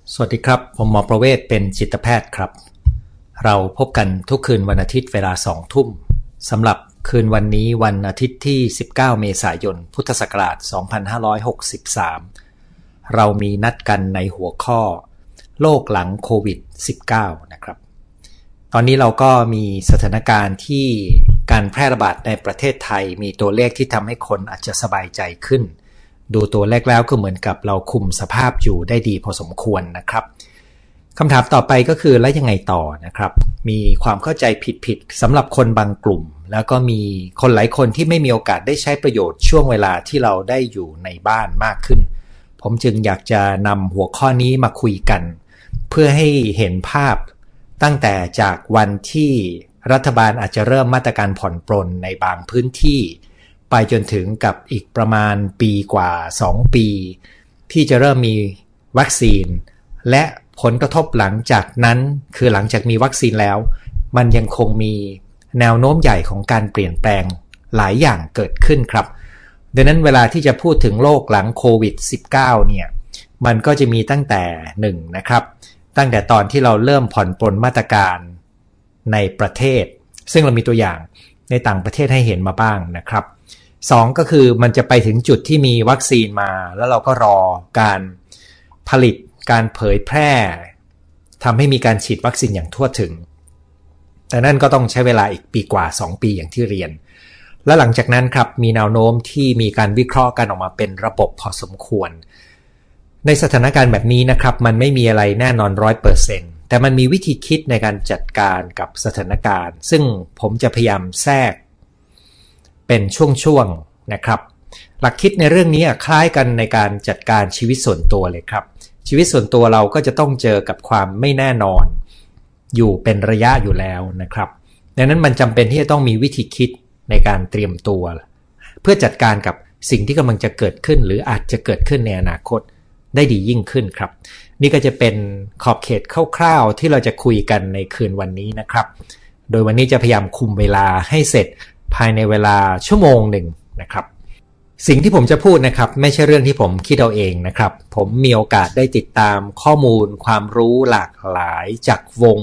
สวัสดีครับผมหมอประเวศเป็นจิตแพทย์ครับเราพบกันทุกคืนวันอาทิตย์เวลา20:00 น.สำหรับคืนวันนี้วันอาทิตย์ที่19เมษายนพุทธศักราช2563เรามีนัดกันในหัวข้อโลกหลังโควิด -19 นะครับตอนนี้เราก็มีสถานการณ์ที่การแพร่ระบาดในประเทศไทยมีตัวเลขที่ทำให้คนอาจจะสบายใจขึ้นดูตัวเลขแล้วก็เหมือนกับเราคุมสภาพอยู่ได้ดีพอสมควรนะครับคำถามต่อไปก็คือแล้วยังไงต่อนะครับมีความเข้าใจผิดๆสำหรับคนบางกลุ่มแล้วก็มีคนหลายคนที่ไม่มีโอกาสได้ใช้ประโยชน์ช่วงเวลาที่เราได้อยู่ในบ้านมากขึ้นผมจึงอยากจะนำหัวข้อนี้มาคุยกันเพื่อให้เห็นภาพตั้งแต่จากวันที่รัฐบาลอาจจะเริ่มมาตรการผ่อนปรนในบางพื้นที่ไปจนถึงกับอีกประมาณปีกว่า2ปีที่จะเริ่มมีวัคซีนและผลกระทบหลังจากนั้นคือหลังจากมีวัคซีนแล้วมันยังคงมีแนวโน้มใหญ่ของการเปลี่ยนแปลงหลายอย่างเกิดขึ้นครับดังนั้นเวลาที่จะพูดถึงโลกหลังโควิด -19 เนี่ยมันก็จะมีตั้งแต่1นะครับตั้งแต่ตอนที่เราเริ่มผ่อนปรนมาตรการในประเทศซึ่งเรามีตัวอย่างในต่างประเทศให้เห็นมาบ้างนะครับ2ก็คือมันจะไปถึงจุดที่มีวัคซีนมาแล้วเราก็รอการผลิตการเผยแพร่ทำให้มีการฉีดวัคซีนอย่างทั่วถึงแต่นั่นก็ต้องใช้เวลาอีกปีกว่า2ปีอย่างที่เรียนและหลังจากนั้นครับมีแนวโน้มที่มีการวิเคราะห์กันออกมาเป็นระบบพอสมควรในสถานการณ์แบบนี้นะครับมันไม่มีอะไรแน่นอน 100% แต่มันมีวิธีคิดในการจัดการกับสถานการณ์ซึ่งผมจะพยายามแทรกเป็นช่วงๆนะครับหลักคิดในเรื่องนี้คล้ายกันในการจัดการชีวิตส่วนตัวเลยครับชีวิตส่วนตัวเราก็จะต้องเจอกับความไม่แน่นอนอยู่เป็นระยะอยู่แล้วนะครับดังนั้นมันจำเป็นที่จะต้องมีวิธีคิดในการเตรียมตัวเพื่อจัดการกับสิ่งที่กำลังจะเกิดขึ้นหรืออาจจะเกิดขึ้นในอนาคตได้ดียิ่งขึ้นครับนี่ก็จะเป็นขอบเขตคร่าวๆที่เราจะคุยกันในคืนวันนี้นะครับโดยวันนี้จะพยายามคุมเวลาให้เสร็จภายในเวลาชั่วโมงหนึ่งนะครับสิ่งที่ผมจะพูดนะครับไม่ใช่เรื่องที่ผมคิดเอาเองนะครับผมมีโอกาสได้ติดตามข้อมูลความรู้หลากหลายจากวง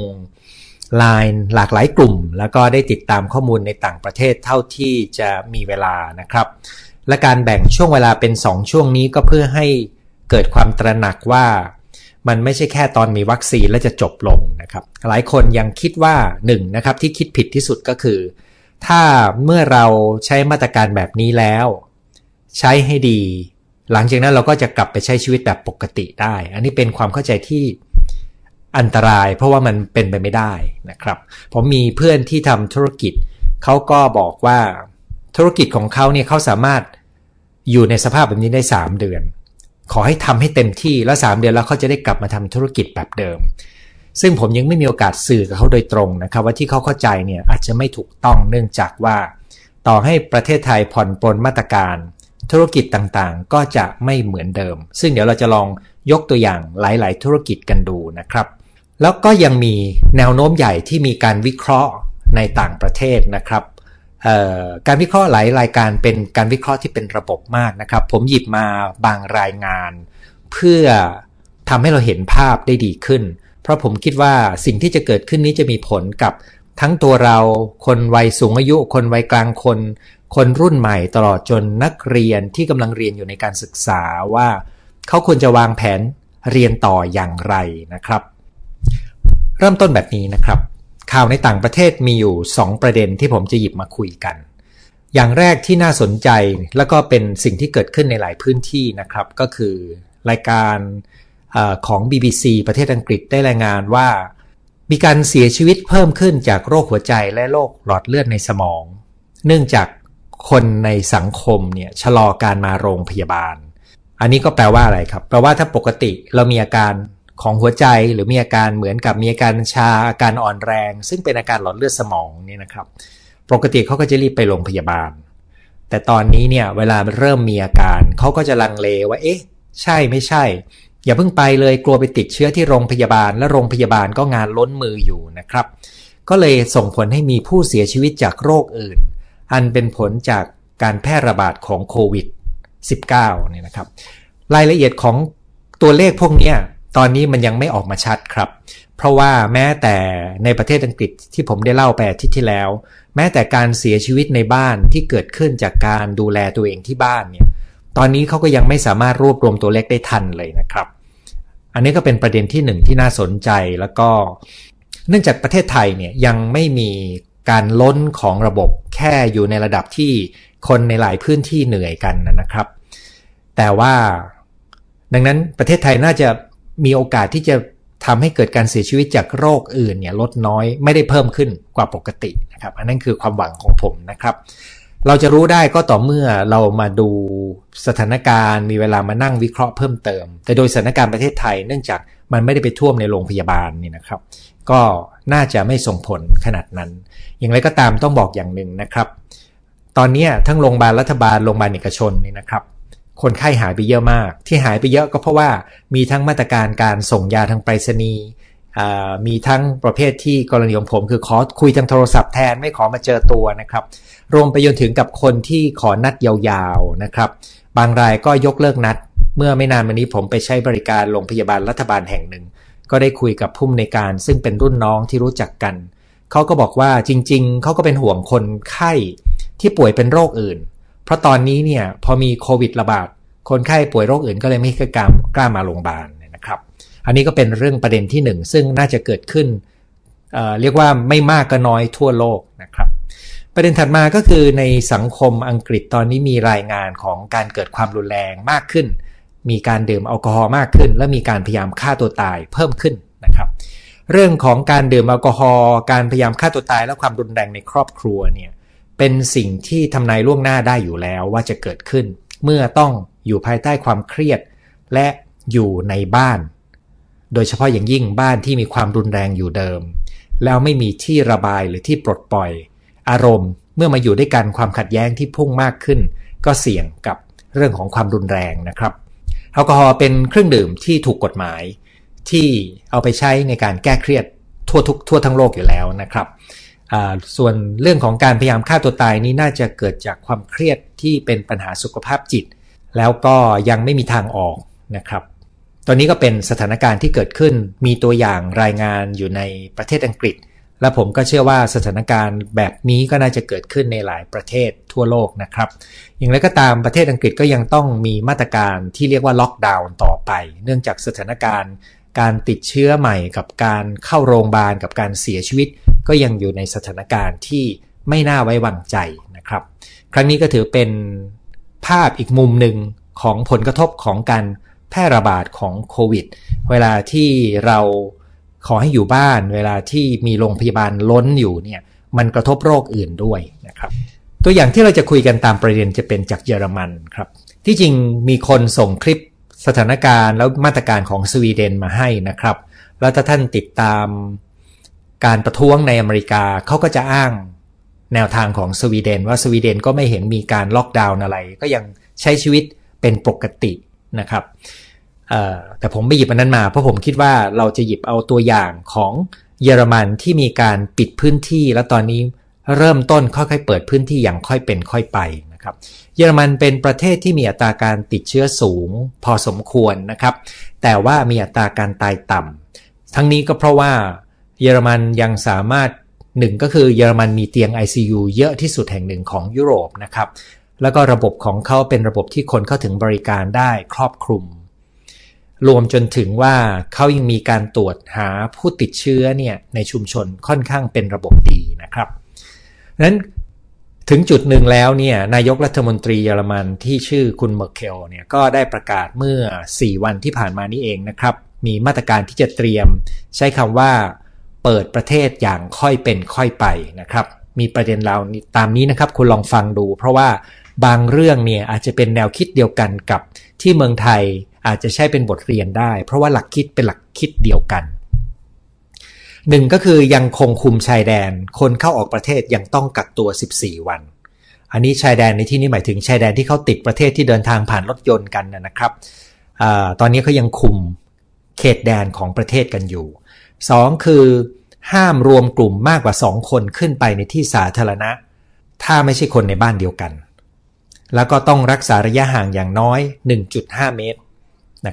LINE หลากหลายกลุ่มแล้วก็ได้ติดตามข้อมูลในต่างประเทศเท่าที่จะมีเวลานะครับและการแบ่งช่วงเวลาเป็น2ช่วงนี้ก็เพื่อให้เกิดความตระหนักว่ามันไม่ใช่แค่ตอนมีวัคซีนแล้วจะจบลงนะครับหลายคนยังคิดว่า1นะครับที่คิดผิดที่สุดก็คือถ้าเมื่อเราใช้มาตรการแบบนี้แล้วใช้ให้ดีหลังจากนั้นเราก็จะกลับไปใช้ชีวิตแบบปกติได้อันนี้เป็นความเข้าใจที่อันตรายเพราะว่ามันเป็นไปไม่ได้นะครับผมมีเพื่อนที่ทำธุรกิจเขาก็บอกว่าธุรกิจของเขาเนี่ยเขาสามารถอยู่ในสภาพแบบนี้ได้3เดือนขอให้ทำให้เต็มที่แล้ว3เดือนแล้วเขาจะได้กลับมาทำธุรกิจแบบเดิมซึ่งผมยังไม่มีโอกาสสื่อกับเขาโดยตรงนะครับว่าที่เขาเข้าใจเนี่ยอาจจะไม่ถูกต้องเนื่องจากว่าต่อให้ประเทศไทยผ่อนปรนมาตรการธุรกิจต่างๆก็จะไม่เหมือนเดิมซึ่งเดี๋ยวเราจะลองยกตัวอย่างหลายๆธุรกิจกันดูนะครับแล้วก็ยังมีแนวโน้มใหญ่ที่มีการวิเคราะห์ในต่างประเทศนะครับการวิเคราะห์หลายรายการเป็นการวิเคราะห์ที่เป็นระบบมากนะครับผมหยิบมาบางรายงานเพื่อทำให้เราเห็นภาพได้ดีขึ้นเพราะผมคิดว่าสิ่งที่จะเกิดขึ้นนี้จะมีผลกับทั้งตัวเราคนวัยสูงอายุคนวัยกลางคนรุ่นใหม่ตลอดจนนักเรียนที่กำลังเรียนอยู่ในการศึกษาว่าเขาควรจะวางแผนเรียนต่ออย่างไรนะครับเริ่มต้นแบบนี้นะครับข่าวในต่างประเทศมีอยู่2ประเด็นที่ผมจะหยิบมาคุยกันอย่างแรกที่น่าสนใจแล้วก็เป็นสิ่งที่เกิดขึ้นในหลายพื้นที่นะครับก็คือรายการของ BBC ประเทศอังกฤษได้รายงานว่ามีการเสียชีวิตเพิ่มขึ้นจากโรคหัวใจและโรคหลอดเลือดในสมองเนื่องจากคนในสังคมเนี่ยชะลอการมาโรงพยาบาลอันนี้ก็แปลว่าอะไรครับแปลว่าถ้าปกติเรามีอาการของหัวใจหรือมีอาการเหมือนกับมีอาการชาอาการอ่อนแรงซึ่งเป็นอาการหลอดเลือดสมองเนี่ยนะครับปกติเขาก็จะรีบไปโรงพยาบาลแต่ตอนนี้เนี่ยเวลาเริ่มมีอาการเขาก็จะลังเลว่าเอ๊ะใช่ไม่ใช่อย่าเพิ่งไปเลยกลัวไปติดเชื้อที่โรงพยาบาลและโรงพยาบาลก็งานล้นมืออยู่นะครับก็เลยส่งผลให้มีผู้เสียชีวิตจากโรคอื่นอันเป็นผลจากการแพร่ระบาดของโควิด -19 เนี่ยนะครับรายละเอียดของตัวเลขพวกนี้ตอนนี้มันยังไม่ออกมาชัดครับเพราะว่าแม้แต่ในประเทศอังกฤษที่ผมได้เล่าไปอาทิตย์ที่แล้วแม้แต่การเสียชีวิตในบ้านที่เกิดขึ้นจากการดูแลตัวเองที่บ้านเนี่ยตอนนี้เขาก็ยังไม่สามารถรวบรวมตัวเลขได้ทันเลยนะครับอันนี้ก็เป็นประเด็นที่หนึ่งที่น่าสนใจแล้วก็เนื่องจากประเทศไทยเนี่ยยังไม่มีการล้นของระบบแค่อยู่ในระดับที่คนในหลายพื้นที่เหนื่อยกันนะครับแต่ว่าดังนั้นประเทศไทยน่าจะมีโอกาสที่จะทำให้เกิดการเสียชีวิตจากโรคอื่นเนี่ยลดน้อยไม่ได้เพิ่มขึ้นกว่าปกตินะครับอันนั้นคือความหวังของผมนะครับเราจะรู้ได้ก็ต่อเมื่อเรามาดูสถานการณ์มีเวลามานั่งวิเคราะห์เพิ่มเติมแต่โดยสถานการณ์ประเทศไทยเนื่องจากมันไม่ได้ไปท่วมในโรงพยาบาลนี่นะครับก็น่าจะไม่ส่งผลขนาดนั้นอย่างไรก็ตามต้องบอกอย่างหนึ่งนะครับตอนนี้ทั้งโรงพยาบาลรัฐบาลโรงพยาบาลเอกชนนี่นะครับคนไข้หายไปเยอะมากที่หายไปเยอะก็เพราะว่ามีทั้งมาตรการการส่งยาทางไปรษณีย์มีทั้งประเภทที่กรณีของผมคือขอคุยทางโทรศัพท์แทนไม่ขอมาเจอตัวนะครับรวมไปจนถึงกับคนที่ขอนัดยาวๆนะครับบางรายก็ยกเลิกนัดเมื่อไม่นานมานี้ผมไปใช้บริการโรงพยาบาลรัฐบาลแห่งหนึ่งก็ได้คุยกับผู้อำนวยการซึ่งเป็นรุ่นน้องที่รู้จักกันเขาก็บอกว่าจริงๆเขาก็เป็นห่วงคนไข้ที่ป่วยเป็นโรคอื่นเพราะตอนนี้เนี่ยพอมีโควิดระบาดคนไข้ป่วยโรคอื่นก็เลยไม่กล้ามาโรงพยาบาลนะครับอันนี้ก็เป็นเรื่องประเด็นที่หนึ่งซึ่งน่าจะเกิดขึ้นเรียกว่าไม่มากก็น้อยทั่วโลกนะครับประเด็นถัดมาก็คือในสังคมอังกฤษตอนนี้มีรายงานของการเกิดความรุนแรงมากขึ้นมีการดื่มแอลกอฮอล์มากขึ้นและมีการพยายามฆ่าตัวตายเพิ่มขึ้นนะครับเรื่องของการดื่มแอลกอฮอล์การพยายามฆ่าตัวตายและความรุนแรงในครอบครัวเนี่ยเป็นสิ่งที่ทำนายล่วงหน้าได้อยู่แล้วว่าจะเกิดขึ้นเมื่อต้องอยู่ภายใต้ความเครียดและอยู่ในบ้านโดยเฉพาะอย่างยิ่งบ้านที่มีความรุนแรงอยู่เดิมแล้วไม่มีที่ระบายหรือที่ปลดปล่อยอารมณ์เมื่อมาอยู่ด้วยกันความขัดแย้งที่พุ่งมากขึ้นก็เสี่ยงกับเรื่องของความรุนแรงนะครับแอลกอฮอล์เป็นเครื่องดื่มที่ถูกกฎหมายที่เอาไปใช้ในการแก้เครียดทั่วทั้งโลกอยู่แล้วนะครับส่วนเรื่องของการพยายามฆ่าตัวตายนี้น่าจะเกิดจากความเครียดที่เป็นปัญหาสุขภาพจิตแล้วก็ยังไม่มีทางออกนะครับตอนนี้ก็เป็นสถานการณ์ที่เกิดขึ้นมีตัวอย่างรายงานอยู่ในประเทศอังกฤษและผมก็เชื่อว่าสถานการณ์แบบนี้ก็น่าจะเกิดขึ้นในหลายประเทศทั่วโลกนะครับอย่างไรก็ตามประเทศอังกฤษก็ยังต้องมีมาตรการที่เรียกว่าล็อกดาวน์ต่อไปเนื่องจากสถานการณ์การติดเชื้อใหม่กับการเข้าโรงพยาบาลกับการเสียชีวิตก็ยังอยู่ในสถานการณ์ที่ไม่น่าไว้วางใจนะครับครั้งนี้ก็ถือเป็นภาพอีกมุมหนึ่งของผลกระทบของการแพร่ระบาดของโควิดเวลาที่เราขอให้อยู่บ้านเวลาที่มีโรงพยาบาลล้นอยู่เนี่ยมันกระทบโรคอื่นด้วยนะครับตัวอย่างที่เราจะคุยกันตามประเด็นจะเป็นจากเยอรมันครับที่จริงมีคนส่งคลิปสถานการณ์แล้วมาตรการของสวีเดนมาให้นะครับแล้วถ้าท่านติดตามการประท้วงในอเมริกาเขาก็จะอ้างแนวทางของสวีเดนว่าสวีเดนก็ไม่เห็นมีการล็อกดาวน์อะไรก็ยังใช้ชีวิตเป็นปกตินะครับแต่ผมไม่หยิบอันนั้นมาเพราะผมคิดว่าเราจะหยิบเอาตัวอย่างของเยอรมันที่มีการปิดพื้นที่แล้วตอนนี้เริ่มต้นค่อยๆเปิดพื้นที่อย่างค่อยเป็นค่อยไปนะครับเยอรมันเป็นประเทศที่มีอัตราการติดเชื้อสูงพอสมควรนะครับแต่ว่ามีอัตราการตายต่ำทั้งนี้ก็เพราะว่าเยอรมันยังสามารถหนึ่งก็คือเยอรมันมีเตียง ICU เยอะที่สุดแห่งหนึ่งของยุโรปนะครับแล้วก็ระบบของเขาเป็นระบบที่คนเข้าถึงบริการได้ครอบคลุมรวมจนถึงว่าเขายังมีการตรวจหาผู้ติดเชื้อเนี่ยในชุมชนค่อนข้างเป็นระบบดีนะครับนั้นถึงจุดหนึ่งแล้วเนี่ยนายกรัฐมนตรีเยอรมันที่ชื่อคุณเมอร์เคลเนี่ยก็ได้ประกาศเมื่อ4วันที่ผ่านมานี้เองนะครับมีมาตรการที่จะเตรียมใช้คำว่าเปิดประเทศอย่างค่อยเป็นค่อยไปนะครับมีประเด็นเราตามนี้นะครับคุณลองฟังดูเพราะว่าบางเรื่องเนี่ยอาจจะเป็นแนวคิดเดียวกันกับที่เมืองไทยอาจจะใช้เป็นบทเรียนได้เพราะว่าหลักคิดเป็นหลักคิดเดียวกันหนึ่งก็คือยังคงคุมชายแดนคนเข้าออกประเทศยังต้องกักตัว14วันอันนี้ชายแดนในที่นี้หมายถึงชายแดนที่เขาติดประเทศที่เดินทางผ่านรถยนต์กันนะครับตอนนี้เขายังคุมเขตแดนของประเทศกันอยู่2คือห้ามรวมกลุ่มมากกว่า2คนขึ้นไปในที่สาธารณะถ้าไม่ใช่คนในบ้านเดียวกันแล้วก็ต้องรักษาระยะห่างอย่างน้อย 1.5 เมตรนะครับ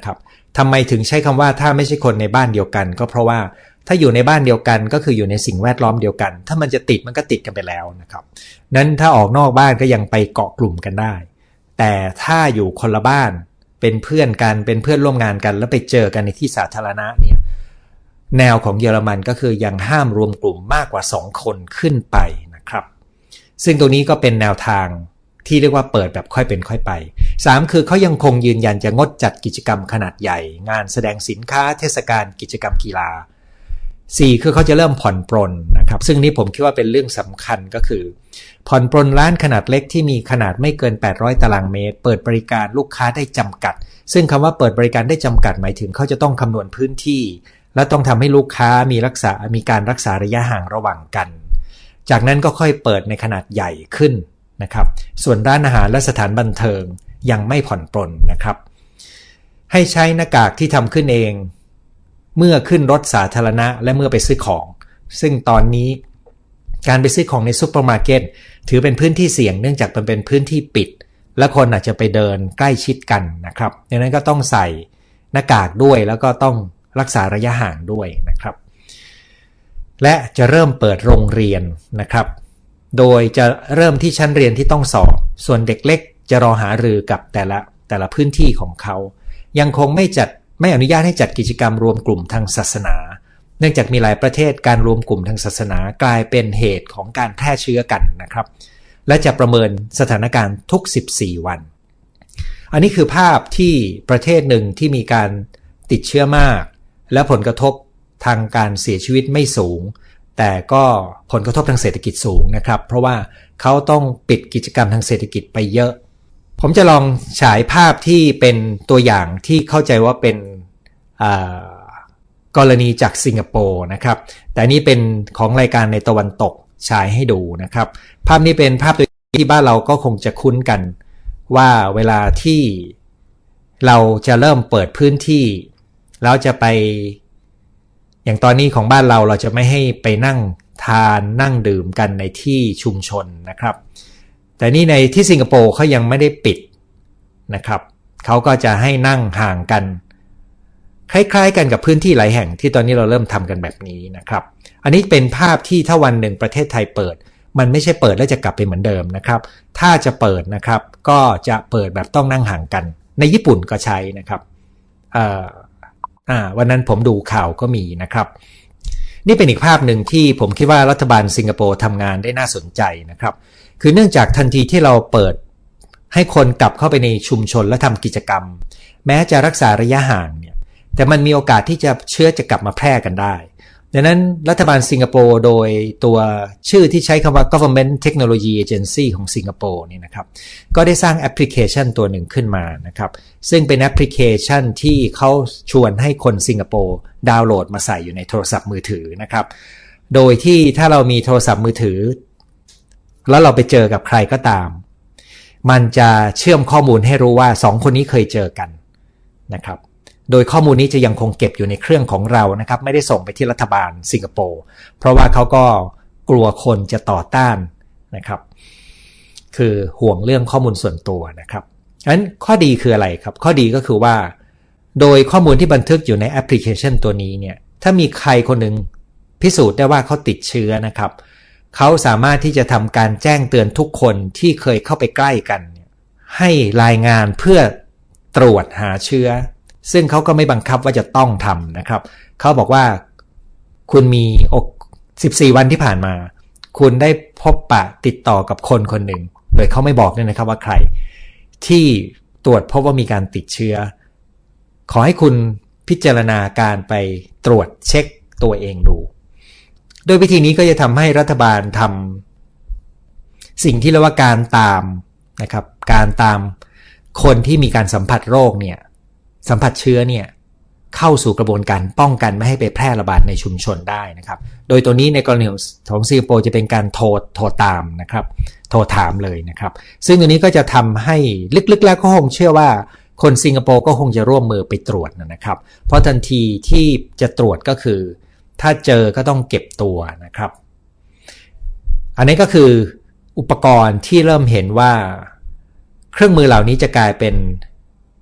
ทำไมถึงใช้คำว่าถ้าไม่ใช่คนในบ้านเดียวกันก็เพราะว่าถ้าอยู่ในบ้านเดียวกันก็คืออยู่ในสิ่งแวดล้อมเดียวกันถ้ามันจะติดมันก็ติดกันไปแล้วนะครับนั้นถ้าออกนอกบ้านก็ยังไปเกาะกลุ่มกันได้แต่ถ้าอยู่คนละบ้านเป็นเพื่อนกันเป็นเพื่อนร่วมงานกันแล้วไปเจอกันในที่สาธารณะเนี่ยแนวของเยอรมันก็คือยังห้ามรวมกลุ่มมากกว่า2คนขึ้นไปนะครับซึ่งตรงนี้ก็เป็นแนวทางที่เรียกว่าเปิดแบบค่อยเป็นค่อยไป3คือเขายังคงยืนยันจะงดจัดกิจกรรมขนาดใหญ่งานแสดงสินค้าเทศกาลกิจกรรมกีฬา4คือเขาจะเริ่มผ่อนปรนนะครับซึ่งนี้ผมคิดว่าเป็นเรื่องสำคัญก็คือผ่อนปรนร้านขนาดเล็กที่มีขนาดไม่เกิน800ตารางเมตรเปิดบริการลูกค้าได้จำกัดซึ่งคำว่าเปิดบริการได้จำกัดหมายถึงเขาจะต้องคำนวณพื้นที่และต้องทำให้ลูกค้ามีการรักษาระยะห่างระหว่างกันจากนั้นก็ค่อยเปิดในขนาดใหญ่ขึ้นนะครับส่วนร้านอาหารและสถานบันเทิงยังไม่ผ่อนปรนนะครับให้ใช้หน้ากากที่ทำขึ้นเองเมื่อขึ้นรถสาธารณะและเมื่อไปซื้อของซึ่งตอนนี้การไปซื้อของในซุปเปอร์มาร์เก็ตถือเป็นพื้นที่เสี่ยงเนื่องจากมันเป็นพื้นที่ปิดและคนอาจจะไปเดินใกล้ชิดกันนะครับดังนั้นก็ต้องใส่หน้ากากด้วยแล้วก็ต้องรักษาระยะห่างด้วยนะครับและจะเริ่มเปิดโรงเรียนนะครับโดยจะเริ่มที่ชั้นเรียนที่ต้องสอบส่วนเด็กเล็กจะรอหารือกับแต่ละพื้นที่ของเขายังคงไม่อนุญาตให้จัดกิจกรรมรวมกลุ่มทางศาสนาเนื่องจากมีหลายประเทศการรวมกลุ่มทางศาสนากลายเป็นเหตุของการแพร่เชื้อกันนะครับและจะประเมินสถานการณ์ทุก14วันอันนี้คือภาพที่ประเทศหนึ่งที่มีการติดเชื้อมากและผลกระทบทางการเสียชีวิตไม่สูงแต่ก็ผลกระทบทางเศรษฐกิจสูงนะครับเพราะว่าเขาต้องปิดกิจกรรมทางเศรษฐกิจไปเยอะผมจะลองฉายภาพที่เป็นตัวอย่างที่เข้าใจว่าเป็นกรณีจากสิงคโปร์นะครับแต่นี่เป็นของรายการในตะวันตกฉายให้ดูนะครับภาพนี้เป็นภาพที่บ้านเราก็คงจะคุ้นกันว่าเวลาที่เราจะเริ่มเปิดพื้นที่แล้วจะไปอย่างตอนนี้ของบ้านเราจะไม่ให้ไปนั่งทานนั่งดื่มกันในที่ชุมชนนะครับแต่นี่ในที่สิงคโปร์เขายังไม่ได้ปิดนะครับเขาก็จะให้นั่งห่างกันคล้ายๆกันกับพื้นที่หลายแห่งที่ตอนนี้เราเริ่มทำกันแบบนี้นะครับอันนี้เป็นภาพที่ถ้าวันหนึ่งประเทศไทยเปิดมันไม่ใช่เปิดแล้วจะกลับไปเหมือนเดิมนะครับถ้าจะเปิดนะครับก็จะเปิดแบบต้องนั่งห่างกันในญี่ปุ่นก็ใช้นะครับวันนั้นผมดูข่าวก็มีนะครับนี่เป็นอีกภาพหนึ่งที่ผมคิดว่ารัฐบาลสิงคโปร์ทำงานได้น่าสนใจนะครับคือเนื่องจากทันทีที่เราเปิดให้คนกลับเข้าไปในชุมชนและทำกิจกรรมแม้จะรักษาระยะห่างเนี่ยแต่มันมีโอกาสที่เชื้อจะกลับมาแพร่กันได้ดังนั้นรัฐบาลสิงคโปร์โดยตัวชื่อที่ใช้คำว่า Government Technology Agency ของสิงคโปร์นี่นะครับก็ได้สร้างแอปพลิเคชันตัวหนึ่งขึ้นมานะครับซึ่งเป็นแอปพลิเคชันที่เขาชวนให้คนสิงคโปร์ดาวน์โหลดมาใส่อยู่ในโทรศัพท์มือถือนะครับโดยที่ถ้าเรามีโทรศัพท์มือถือแล้วเราไปเจอกับใครก็ตามมันจะเชื่อมข้อมูลให้รู้ว่า2คนนี้เคยเจอกันนะครับโดยข้อมูลนี้จะยังคงเก็บอยู่ในเครื่องของเรานะครับไม่ได้ส่งไปที่รัฐบาลสิงคโปร์เพราะว่าเขาก็กลัวคนจะต่อต้านนะครับคือห่วงเรื่องข้อมูลส่วนตัวนะครับงั้นข้อดีคืออะไรครับข้อดีก็คือว่าโดยข้อมูลที่บันทึกอยู่ในแอปพลิเคชันตัวนี้เนี่ยถ้ามีใครคนหนึ่งพิสูจน์ได้ว่าเขาติดเชื้อนะครับเขาสามารถที่จะทำการแจ้งเตือนทุกคนที่เคยเข้าไปใกล้กันให้รายงานเพื่อตรวจหาเชื้อซึ่งเขาก็ไม่บังคับว่าจะต้องทำนะครับเขาบอกว่าคุณมี14วันที่ผ่านมาคุณได้พบปะติดต่อกับคนคนหนึ่งโดยเขาไม่บอกด้วยนะครับว่าใครที่ตรวจพบว่ามีการติดเชื้อขอให้คุณพิจารณาการไปตรวจเช็คตัวเองดูโดยวิธีนี้ก็จะทำให้รัฐบาลทำสิ่งที่เรียกว่าการตามนะครับการตามคนที่มีการสัมผัสโรคเนี่ยสัมผัสเชื้อเนี่ยเข้าสู่กระบวนการป้องกันไม่ให้ไปแพร่ระบาดในชุมชนได้นะครับโดยตัวนี้ในกรณีของสิงคโปร์จะเป็นการโทรตามนะครับโทรถามเลยนะครับซึ่งตัวนี้ก็จะทำให้ลึกๆแล้วก็คงเชื่อว่าคนสิงคโปร์ก็คงจะร่วมมือไปตรวจนะครับเพราะทันทีที่จะตรวจก็คือถ้าเจอก็ต้องเก็บตัวนะครับอันนี้ก็คืออุปกรณ์ที่เริ่มเห็นว่าเครื่องมือเหล่านี้จะกลายเป็น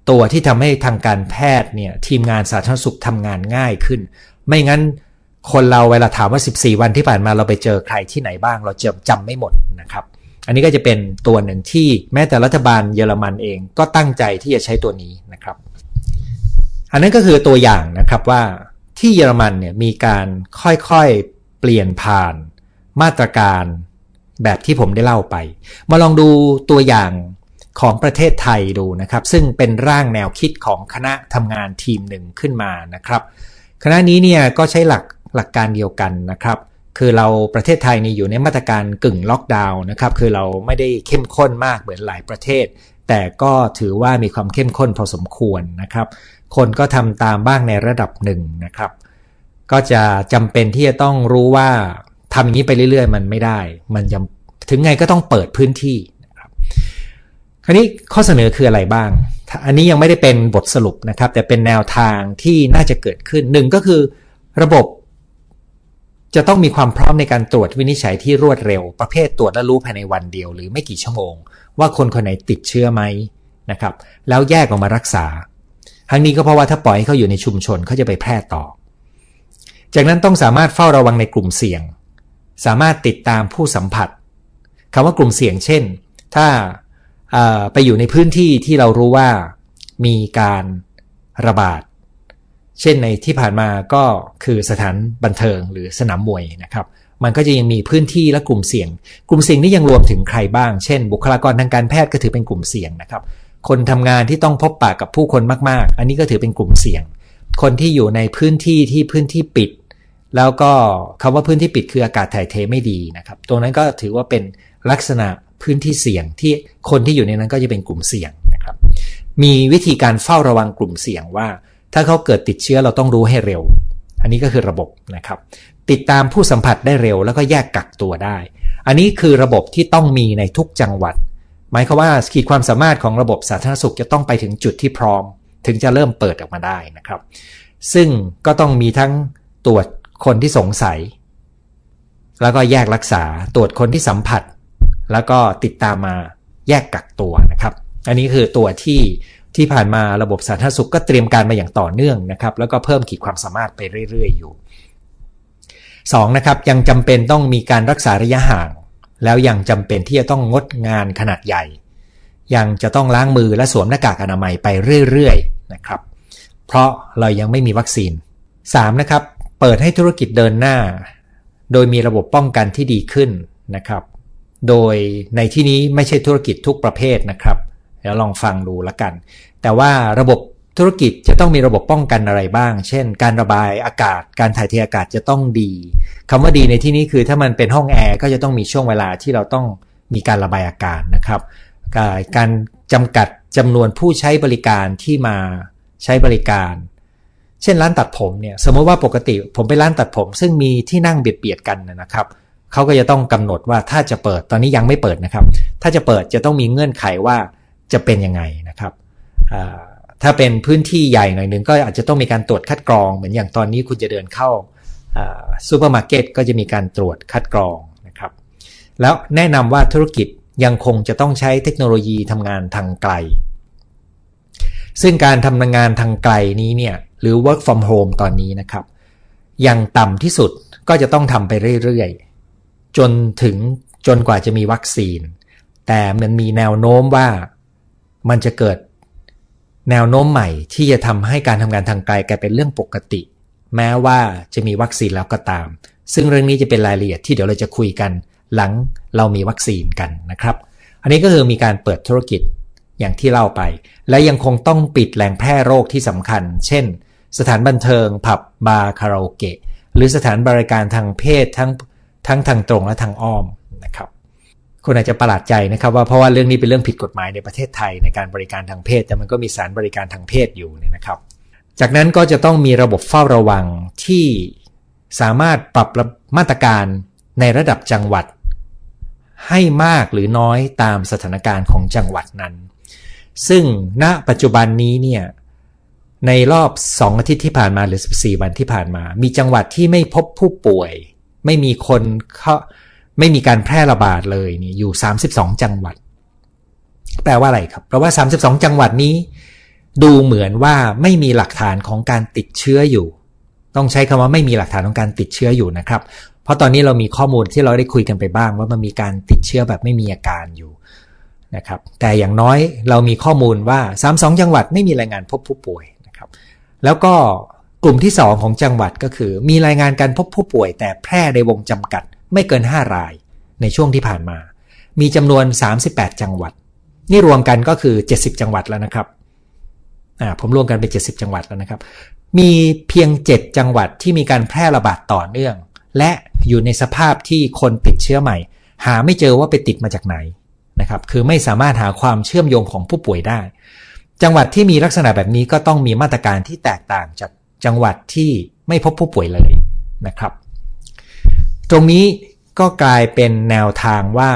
ตัวที่ทำให้ทางการแพทย์เนี่ยทีมงานสาธารณสุขทำงานง่ายขึ้นไม่งั้นคนเราเวลาถามว่า14วันที่ผ่านมาเราไปเจอใครที่ไหนบ้างเราจำไม่หมดนะครับอันนี้ก็จะเป็นตัวหนึ่งที่แม้แต่รัฐบาลเยอรมันเองก็ตั้งใจที่จะใช้ตัวนี้นะครับอันนั้นก็คือตัวอย่างนะครับว่าที่เยอรมันเนี่ยมีการค่อยๆเปลี่ยนผ่านมาตรการแบบที่ผมได้เล่าไปมาลองดูตัวอย่างของประเทศไทยดูนะครับซึ่งเป็นร่างแนวคิดของคณะทำงานทีมหนึ่งขึ้นมานะครับคณะนี้เนี่ยก็ใช้หลักการเดียวกันนะครับคือเราประเทศไทยนี่อยู่ในมาตรการกึ่งล็อกดาวน์นะครับคือเราไม่ได้เข้มข้นมากเหมือนหลายประเทศแต่ก็ถือว่ามีความเข้มข้นพอสมควรนะครับคนก็ทำตามบ้างในระดับหนึ่งนะครับก็จะจำเป็นที่จะต้องรู้ว่าทำอย่างนี้ไปเรื่อยๆมันไม่ได้มันถึงไงก็ต้องเปิดพื้นที่นะครับคราวนี้ข้อเสนอคืออะไรบ้างอันนี้ยังไม่ได้เป็นบทสรุปนะครับแต่เป็นแนวทางที่น่าจะเกิดขึ้นหนึ่งก็คือระบบจะต้องมีความพร้อมในการตรวจวินิจฉัยที่รวดเร็วประเภทตรวจและรู้ภายในวันเดียวหรือไม่กี่ชั่วโมงว่าคนคนไหนติดเชื้อไหมนะครับแล้วแยกออกมารักษาทั้งนี้ก็เพราะว่าถ้าปล่อยให้เขาอยู่ในชุมชนเขาจะไปแพร่ต่อจากนั้นต้องสามารถเฝ้าระวังในกลุ่มเสี่ยงสามารถติดตามผู้สัมผัสคำว่ากลุ่มเสี่ยงเช่นถ้าไปอยู่ในพื้นที่ที่เรารู้ว่ามีการระบาดเช่นในที่ผ่านมาก็คือสถานบันเทิงหรือสนามมวยนะครับมันก็จะยังมีพื้นที่และกลุ่มเสี่ยงนี่ยังรวมถึงใครบ้างเช่นบุคลากรทางการแพทย์ก็ถือเป็นกลุ่มเสี่ยงนะครับคนทำงานที่ต้องพบปะกับผู้คนมากๆอันนี้ก็ถือเป็นกลุ่มเสี่ยงคนที่อยู่ในพื้นที่ปิดแล้วก็คำว่าพื้นที่ปิดคืออากาศถ่ายเทไม่ดีนะครับตรงนั้นก็ถือว่าเป็นลักษณะพื้นที่เสี่ยงที่คนที่อยู่ในนั้นก็จะเป็นกลุ่มเสี่ยงนะครับมีวิธีการเฝ้าระวังกลุ่มเสี่ยงว่าถ้าเขาเกิดติดเชื้อเราต้องรู้ให้เร็วอันนี้ก็คือระบบนะครับติดตามผู้สัมผัสได้เร็วแล้วก็แยกกักตัวได้อันนี้คือระบบที่ต้องมีในทุกจังหวัดหมายความว่าขีดความสามารถของระบบสาธารณสุขจะต้องไปถึงจุดที่พร้อมถึงจะเริ่มเปิดออกมาได้นะครับซึ่งก็ต้องมีทั้งตรวจคนที่สงสัยแล้วก็แยกรักษาตรวจคนที่สัมผัสแล้วก็ติดตามมาแยกกักตัวนะครับอันนี้คือตัวที่ผ่านมาระบบสาธารณสุขก็เตรียมการมาอย่างต่อเนื่องนะครับแล้วก็เพิ่มขีดความสามารถไปเรื่อยๆอยู่2นะครับยังจำเป็นต้องมีการรักษาระยะห่างแล้วยังจำเป็นที่จะต้องงดงานขนาดใหญ่ยังจะต้องล้างมือและสวมหน้ากากอนามัยไปเรื่อยๆนะครับเพราะเรายังไม่มีวัคซีน3นะครับเปิดให้ธุรกิจเดินหน้าโดยมีระบบป้องกันที่ดีขึ้นนะครับโดยในที่นี้ไม่ใช่ธุรกิจทุกประเภทนะครับเดี๋ยวลองฟังดูละกันแต่ว่าระบบธุรกิจจะต้องมีระบบป้องกันอะไรบ้างเช่นการระบายอากาศการถ่ายเทอากาศจะต้องดีคำว่าดีในที่นี้คือถ้ามันเป็นห้องแอร์ก็จะต้องมีช่วงเวลาที่เราต้องมีการระบายอากาศนะครับการจำกัดจำนวนผู้ใช้บริการที่มาใช้บริการเช่นร้านตัดผมเนี่ยสมมติว่าปกติผมไปร้านตัดผมซึ่งมีที่นั่งเบียดๆกันนะครับเขาก็จะต้องกำหนดว่าถ้าจะเปิดตอนนี้ยังไม่เปิดนะครับถ้าจะเปิดจะต้องมีเงื่อนไขว่าจะเป็นยังไงนะครับถ้าเป็นพื้นที่ใหญ่หน่อยนึงก็อาจจะต้องมีการตรวจคัดกรองเหมือนอย่างตอนนี้คุณจะเดินเข้าซูเปอร์มาร์เก็ตก็จะมีการตรวจคัดกรองนะครับแล้วแนะนำว่าธุรกิจยังคงจะต้องใช้เทคโนโลยีทำงานทางไกลซึ่งการทำงานทางไกลนี้เนี่ยหรือ work from home ตอนนี้นะครับยังต่ำที่สุดก็จะต้องทำไปเรื่อยๆจนกว่าจะมีวัคซีนแต่มันมีแนวโน้มว่ามันจะเกิดแนวโน้มใหม่ที่จะทำให้การทำงานทางไกลกลายเป็นเรื่องปกติแม้ว่าจะมีวัคซีนแล้วก็ตามซึ่งเรื่องนี้จะเป็นรายละเอียดที่เดี๋ยวเราจะคุยกันหลังเรามีวัคซีนกันนะครับอันนี้ก็คือมีการเปิดธุรกิจอย่างที่เล่าไปและยังคงต้องปิดแหล่งแพร่โรคที่สำคัญเช่นสถานบันเทิงผับบาร์คาราโอเกะหรือสถานบริการทางเพศทั้งทางตรงและทางอ้อมนะครับคุณอาจจะประหลาดใจนะครับว่าเพราะว่าเรื่องนี้เป็นเรื่องผิดกฎหมายในประเทศไทยในการบริการทางเพศแต่มันก็มีสถานบริการทางเพศอยู่เนี่ยนะครับจากนั้นก็จะต้องมีระบบเฝ้าระวังที่สามารถปรับมาตรการในระดับจังหวัดให้มากหรือน้อยตามสถานการณ์ของจังหวัดนั้นซึ่งณปัจจุบันนี้เนี่ยในรอบ2อาทิตย์ที่ผ่านมาหรือ14วันที่ผ่านมามีจังหวัดที่ไม่พบผู้ป่วยไม่มีการแพร่ระบาดเลยนี่อยู่32จังหวัดแปลว่าอะไรครับเพราะว่า32จังหวัดนี้ดูเหมือนว่าไม่มีหลักฐานของการติดเชื้ออยู่ต้องใช้คำว่าไม่มีหลักฐานของการติดเชื้ออยู่นะครับเพราะตอนนี้เรามีข้อมูลที่เราได้คุยกันไปบ้างว่ามันมีการติดเชื้อแบบไม่มีอาการอยู่นะครับแต่อย่างน้อยเรามีข้อมูลว่า32จังหวัดไม่มีรายงานพบผู้ป่วยนะครับแล้วก็กลุ่มที่2ของจังหวัดก็คือมีรายงานการพบผู้ป่วยแต่แพร่ในวงจำกัดไม่เกิน5รายในช่วงที่ผ่านมามีจำนวน38จังหวัดนี่รวมกันก็คือ70จังหวัดแล้วนะครับผมรวมกันเป็น70จังหวัดแล้วนะครับมีเพียง7จังหวัดที่มีการแพร่ระบาดต่อเนื่องและอยู่ในสภาพที่คนติดเชื้อใหม่หาไม่เจอว่าไปติดมาจากไหนนะครับคือไม่สามารถหาความเชื่อมโยงของผู้ป่วยได้จังหวัดที่มีลักษณะแบบนี้ก็ต้องมีมาตรการที่แตกต่างจากจังหวัดที่ไม่พบผู้ป่วยเลยนะครับตรงนี้ก็กลายเป็นแนวทางว่า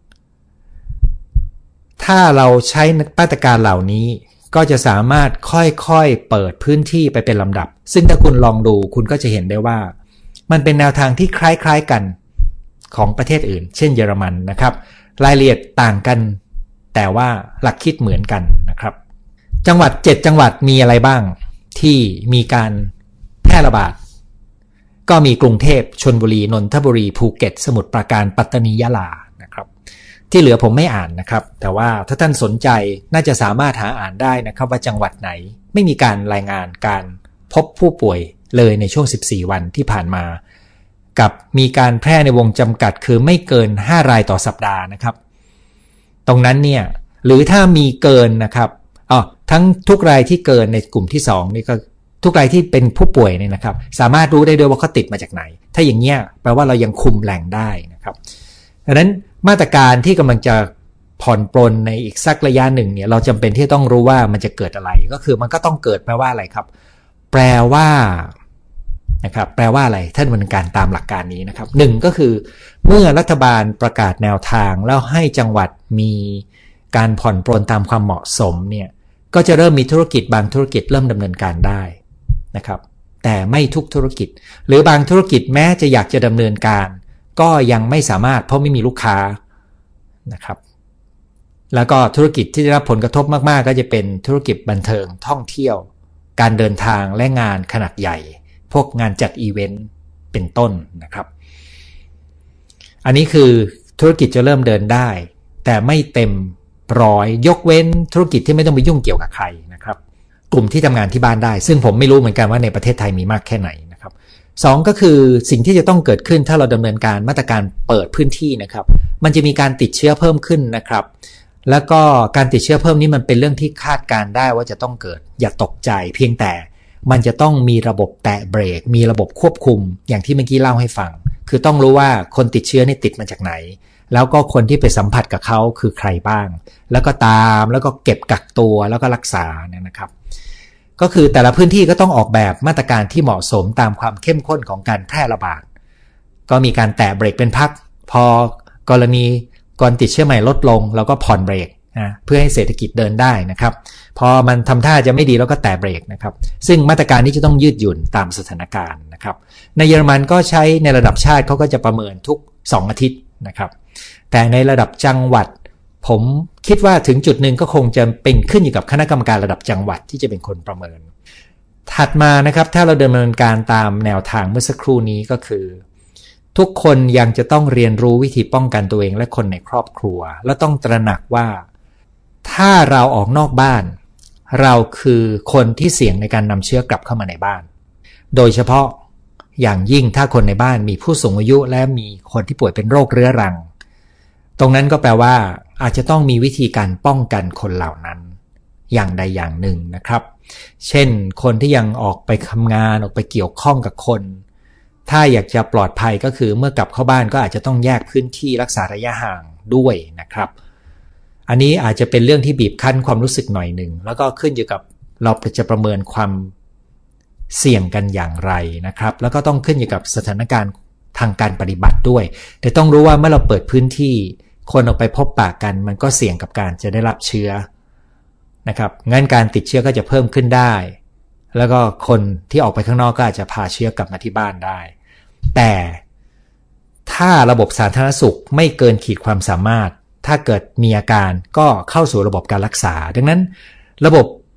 ถ้าเราใช้มาตรการเหล่านี้ก็จะสามารถค่อยๆเปิดพื้นที่ไปเป็นลำดับซึ่งถ้าคุณลองดูคุณก็จะเห็นได้ว่ามันเป็นแนวทางที่คล้ายๆกันของประเทศอื่นเช่นเยอรมันนะครับรายละเอียดต่างกันแต่ว่าหลักคิดเหมือนกันนะครับจังหวัด7จังหวัดมีอะไรบ้างที่มีการแพร่ระบาดก็มีกรุงเทพชลบุรีนนทบุรีภูเก็ตสมุทรปราการปัตตานียะลานะครับที่เหลือผมไม่อ่านนะครับแต่ว่าถ้าท่านสนใจน่าจะสามารถหาอ่านได้นะครับว่าจังหวัดไหนไม่มีการรายงานการพบผู้ป่วยเลยในช่วง14วันที่ผ่านมากับมีการแพร่ในวงจำกัดคือไม่เกิน5รายต่อสัปดาห์นะครับตรงนั้นเนี่ยหรือถ้ามีเกินนะครับทั้งทุกรายที่เกินในกลุ่มที่2นี่ก็ทุกรายที่เป็นผู้ป่วยเนี่ยนะครับสามารถรู้ได้ด้วยว่าเขาติดมาจากไหนถ้าอย่างเงี้ยแปลว่าเรายังคุมแหล่งได้นะครับดังนั้นมาตรการที่กำลังจะผ่อนปลนในอีกสักระยะหนึ่งเนี่ยเราจำเป็นที่ต้องรู้ว่ามันจะเกิดอะไรก็คือมันก็ต้องเกิดแปลว่าอะไรครับแปลว่านะครับแปลว่าอะไรท่านดำเนินการตามหลักการนี้นะครับ1ก็คือเมื่อรัฐบาลประกาศแนวทางแล้วให้จังหวัดมีการผ่อนปลนตามความเหมาะสมเนี่ยก็จะเริ่มมีธุรกิจบางธุรกิจเริ่มดำเนินการได้นะครับแต่ไม่ทุกธุรกิจหรือบางธุรกิจแม้จะอยากจะดำเนินการก็ยังไม่สามารถเพราะไม่มีลูกค้านะครับแล้วก็ธุรกิจที่ได้รับผลกระทบมากๆก็จะเป็นธุรกิจบันเทิงท่องเที่ยวการเดินทางและงานขนาดใหญ่พวกงานจัดอีเวนต์เป็นต้นนะครับอันนี้คือธุรกิจจะเริ่มเดินได้แต่ไม่เต็มร้อยยกเว้นธุรกิจที่ไม่ต้องไปยุ่งเกี่ยวกับใครนะครับกลุ่มที่ทำงานที่บ้านได้ซึ่งผมไม่รู้เหมือนกันว่าในประเทศไทยมีมากแค่ไหนนะครับ2ก็คือสิ่งที่จะต้องเกิดขึ้นถ้าเราดำเนินการมาตรการเปิดพื้นที่นะครับมันจะมีการติดเชื้อเพิ่มขึ้นนะครับแล้วก็การติดเชื้อเพิ่มนี้มันเป็นเรื่องที่คาดการได้ว่าจะต้องเกิดอย่าตกใจเพียงแต่มันจะต้องมีระบบแตะเบรกมีระบบควบคุมอย่างที่เมื่อกี้เล่าให้ฟังคือต้องรู้ว่าคนติดเชื้อนี่ติดมาจากไหนแล้วก็คนที่ไปสัมผัสกับเขาคือใครบ้างแล้วก็ตามแล้วก็เก็บกักตัวแล้วก็รักษาเนี่ยนะครับก็คือแต่ละพื้นที่ก็ต้องออกแบบมาตรการที่เหมาะสมตามความเข้มข้นของการแพร่ระบาดก็มีการแตะเบรกเป็นพักพอกรณีก่อนติดเชื้อใหม่ลดลงเราก็ผ่อนเบรกเพื่อให้เศรษฐกิจเดินได้นะครับพอมันทำท่าจะไม่ดีแล้วก็แตะเบรกนะครับซึ่งมาตรการนี้จะต้องยืดหยุ่นตามสถานการณ์นะครับในเยอรมันก็ใช้ในระดับชาติเขาก็จะประเมินทุก2อาทิตย์นะครับแต่ในระดับจังหวัดผมคิดว่าถึงจุดหนึ่งก็คงจะเป็นขึ้นอยู่กับคณะกรรมการระดับจังหวัดที่จะเป็นคนประเมินถัดมานะครับถ้าเราดำเนินการตามแนวทางเมื่อสักครู่นี้ก็คือทุกคนยังจะต้องเรียนรู้วิธีป้องกันตัวเองและคนในครอบครัวและต้องตระหนักว่าถ้าเราออกนอกบ้านเราคือคนที่เสี่ยงในการนำเชื้อกลับเข้ามาในบ้านโดยเฉพาะอย่างยิ่งถ้าคนในบ้านมีผู้สูงอายุและมีคนที่ป่วยเป็นโรคเรื้อรังตรงนั้นก็แปลว่าอาจจะต้องมีวิธีการป้องกันคนเหล่านั้นอย่างใดอย่างหนึ่งนะครับเช่นคนที่ยังออกไปทำงานออกไปเกี่ยวข้องกับคนถ้าอยากจะปลอดภัยก็คือเมื่อกลับเข้าบ้านก็อาจจะต้องแยกพื้นที่รักษาระยะห่างด้วยนะครับอันนี้อาจจะเป็นเรื่องที่บีบคั้นความรู้สึกหน่อยหนึ่งแล้วก็ขึ้นอยู่กับเราจะประเมินความเสี่ยงกันอย่างไรนะครับแล้วก็ต้องขึ้นอยู่กับสถานการณ์ทางการปฏิบัติด้วยแต่ต้องรู้ว่าเมื่อเราเปิดพื้นที่คนออกไปพบปะกันมันก็เสี่ยงกับการจะได้รับเชื้อนะครับงั้นการติดเชื้อก็จะเพิ่มขึ้นได้แล้วก็คนที่ออกไปข้างนอกก็อาจจะพาเชื้อกลับมาที่บ้านได้แต่ถ้าระบบสาธารณสุขไม่เกินขีดความสามารถถ้าเกิดมีอาการก็เข้าสู่ระบบการรักษาดังนั้นระบบ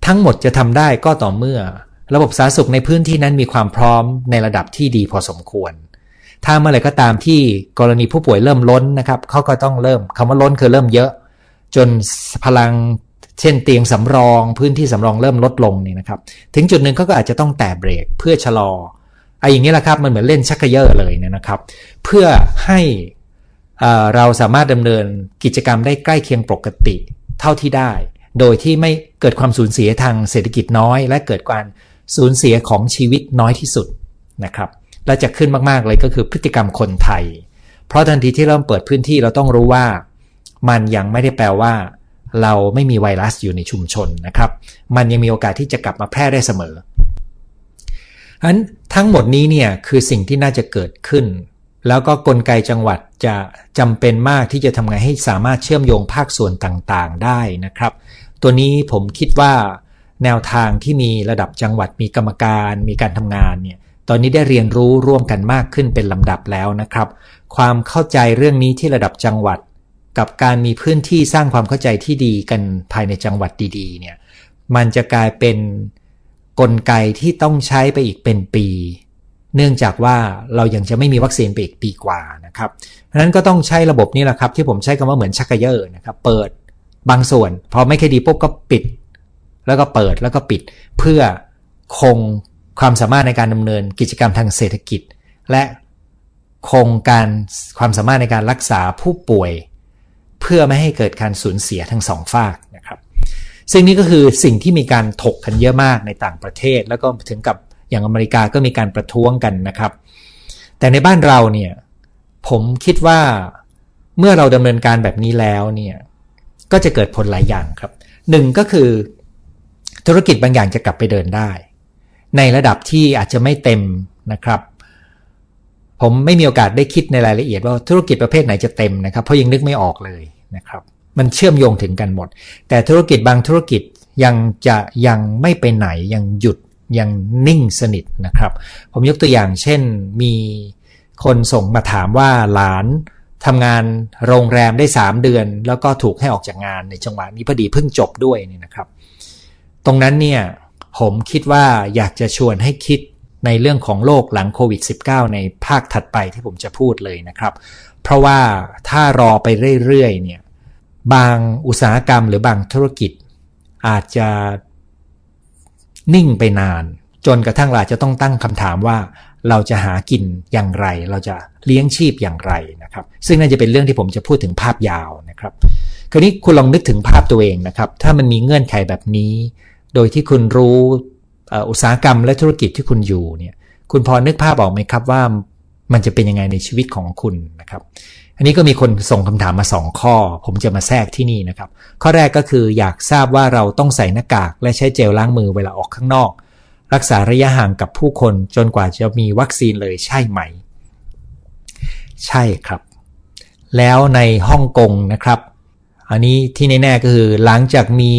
ทั้งหมดจะทำได้ก็ต่อเมื่อระบบสาธารณสุขในพื้นที่นั้นมีความพร้อมในระดับที่ดีพอสมควรถ้าเมื่อไหร่ก็ตามที่กรณีผู้ป่วยเริ่มล้นนะครับเขาก็ต้องเริ่มคำว่าล้นคือเริ่มเยอะจนพลังเช่นเตียงสำรองพื้นที่สำรองเริ่มลดลงนี่นะครับถึงจุดหนึ่งเขาก็อาจจะต้องแตะเบรกเพื่อชะลออย่างนี้แหละครับมันเหมือนเล่นชักเขย่อเลยนะครับเพื่อให้เราสามารถดำเนินกิจกรรมได้ใกล้เคียงปกติเท่าที่ได้โดยที่ไม่เกิดความสูญเสียทางเศรษฐกิจน้อยและเกิดการสูญเสียของชีวิตน้อยที่สุดนะครับและจะขึ้นมากๆเลยก็คือพฤติกรรมคนไทยเพราะทันทีที่เริ่มเปิดพื้นที่เราต้องรู้ว่ามันยังไม่ได้แปลว่าเราไม่มีไวรัสอยู่ในชุมชนนะครับมันยังมีโอกาสที่จะกลับมาแพร่ได้เสมอฉะนั้นทั้งหมดนี้เนี่ยคือสิ่งที่น่าจะเกิดขึ้นแล้วก็กลไกจังหวัดจะจำเป็นมากที่จะทำไงให้สามารถเชื่อมโยงภาคส่วนต่างๆได้นะครับตัวนี้ผมคิดว่าแนวทางที่มีระดับจังหวัดมีกรรมการมีการทำงานเนี่ยตอนนี้ได้เรียนรู้ร่วมกันมากขึ้นเป็นลำดับแล้วนะครับความเข้าใจเรื่องนี้ที่ระดับจังหวัดกับการมีพื้นที่สร้างความเข้าใจที่ดีกันภายในจังหวัดดีๆเนี่ยมันจะกลายเป็นกลไกที่ต้องใช้ไปอีกเป็นปีเนื่องจากว่าเรายังจะไม่มีวัคซีนไปอีกปีกว่านะครับเพราะฉะนั้นก็ต้องใช้ระบบนี้แหละครับที่ผมใช้คำว่าเหมือนชักเขย่อนะครับเปิดบางส่วนพอไม่ค่อยดีปุ๊บก็ปิดแล้วก็เปิดแล้วก็ปิดเพื่อคงความสามารถในการดำเนินกิจกรรมทางเศรษฐกิจและคงความสามารถในการรักษาผู้ป่วยเพื่อไม่ให้เกิดการสูญเสียทั้งสองฝ่ายนะครับซึ่งนี่ก็คือสิ่งที่มีการถกกันเยอะมากในต่างประเทศแล้วก็ถึงกับอย่างอเมริกาก็มีการประท้วงกันนะครับแต่ในบ้านเราเนี่ยผมคิดว่าเมื่อเราดำเนินการแบบนี้แล้วเนี่ยก็จะเกิดผลหลายอย่างครับหนึ่งก็คือธุรกิจบางอย่างจะกลับไปเดินได้ในระดับที่อาจจะไม่เต็มนะครับผมไม่มีโอกาสได้คิดในรายละเอียดว่าธุรกิจประเภทไหนจะเต็มนะครับเพราะยังนึกไม่ออกเลยนะครับมันเชื่อมโยงถึงกันหมดแต่ธุรกิจบางธุรกิจยังไม่ไปไหนยังหยุดยังนิ่งสนิทนะครับผมยกตัวอย่างเช่นมีคนส่งมาถามว่าหลานทำงานโรงแรมได้3 เดือนแล้วก็ถูกให้ออกจากงานในจังหวะนี้พอดีเพิ่งจบด้วยนี่นะครับตรงนั้นเนี่ยผมคิดว่าอยากจะชวนให้คิดในเรื่องของโลกหลังโควิด -19 ในภาคถัดไปที่ผมจะพูดเลยนะครับเพราะว่าถ้ารอไปเรื่อยๆเนี่ยบางอุตสาหกรรมหรือบางธุรกิจอาจจะนิ่งไปนานจนกระทั่งเราจะต้องตั้งคำถามว่าเราจะหากินอย่างไรเราจะเลี้ยงชีพอย่างไรนะครับซึ่งน่าจะเป็นเรื่องที่ผมจะพูดถึงภาพยาวนะครับคราวนี้คุณลองนึกถึงภาพตัวเองนะครับถ้ามันมีเงื่อนไขแบบนี้โดยที่คุณรู้อุตสาหกรรมและธุรกิจที่คุณอยู่เนี่ยคุณพอนึกภาพออกไหมครับว่ามันจะเป็นยังไงในชีวิตของคุณนะครับอันนี้ก็มีคนส่งคำถามมา2 ข้อผมจะมาแทรกที่นี่นะครับข้อแรกก็คืออยากทราบว่าเราต้องใส่หน้ากากและใช้เจลล้างมือเวลาออกข้างนอกรักษาระยะห่างกับผู้คนจนกว่าจะมีวัคซีนเลยใช่ไหมใช่ครับแล้วในฮ่องกงนะครับอันนี้ที่แน่ๆก็คือหลังจากมี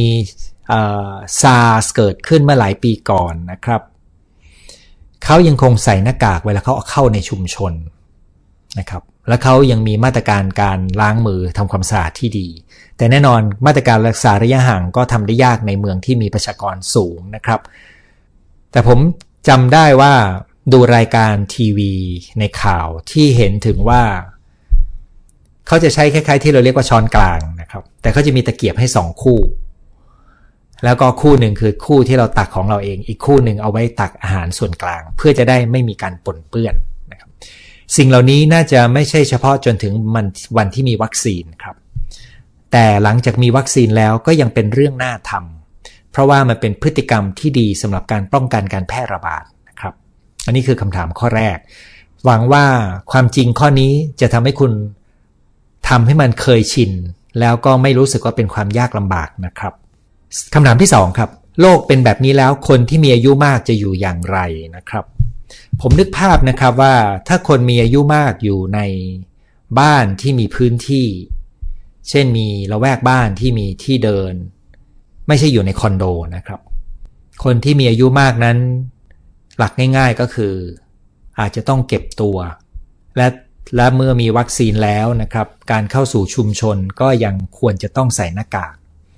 SARS เกิดขึ้นเมื่อหลายปีก่อนนะครับเขายังคงใส่หน้ากากเวลาเขาเข้าในชุมชนนะครับและเขายังมีมาตรการการล้างมือทำความสะอาดที่ดีแต่แน่นอนมาตรการรักษาระยะห่างก็ทำได้ยากในเมืองที่มีประชากรสูงนะครับแต่ผมจำได้ว่าดูรายการทีวีในข่าวที่เห็นถึงว่าเขาจะใช้คล้ายๆที่เราเรียกว่าช้อนกลางนะครับแต่เขาจะมีตะเกียบให้2 คู่แล้วก็คู่หนึ่งคือคู่ที่เราตักของเราเองอีกคู่หนึ่งเอาไว้ตักอาหารส่วนกลางเพื่อจะได้ไม่มีการปนเปื้อนนะครับสิ่งเหล่านี้น่าจะไม่ใช่เฉพาะจนถึงวันที่มีวัคซีนครับแต่หลังจากมีวัคซีนแล้วก็ยังเป็นเรื่องน่าทำเพราะว่ามันเป็นพฤติกรรมที่ดีสำหรับการป้องกันการแพร่ระบาดนะครับอันนี้คือคำถามข้อแรกหวังว่าความจริงข้อนี้จะทำให้คุณทำให้มันเคยชินแล้วก็ไม่รู้สึกว่าเป็นความยากลำบากนะครับคำถามที่2ครับโลกเป็นแบบนี้แล้วคนที่มีอายุมากจะอยู่อย่างไรนะครับผมนึกภาพนะครับว่าถ้าคนมีอายุมากอยู่ในบ้านที่มีพื้นที่เช่นมีละแวกบ้านที่มีที่เดินไม่ใช่อยู่ในคอนโดนะครับคนที่มีอายุมากนั้นหลักง่ายๆก็คืออาจจะต้องเก็บตัวและเมื่อมีวัคซีนแล้วนะครับการเข้าสู่ชุมชนก็ยังควรจะต้องใส่หน้ากาก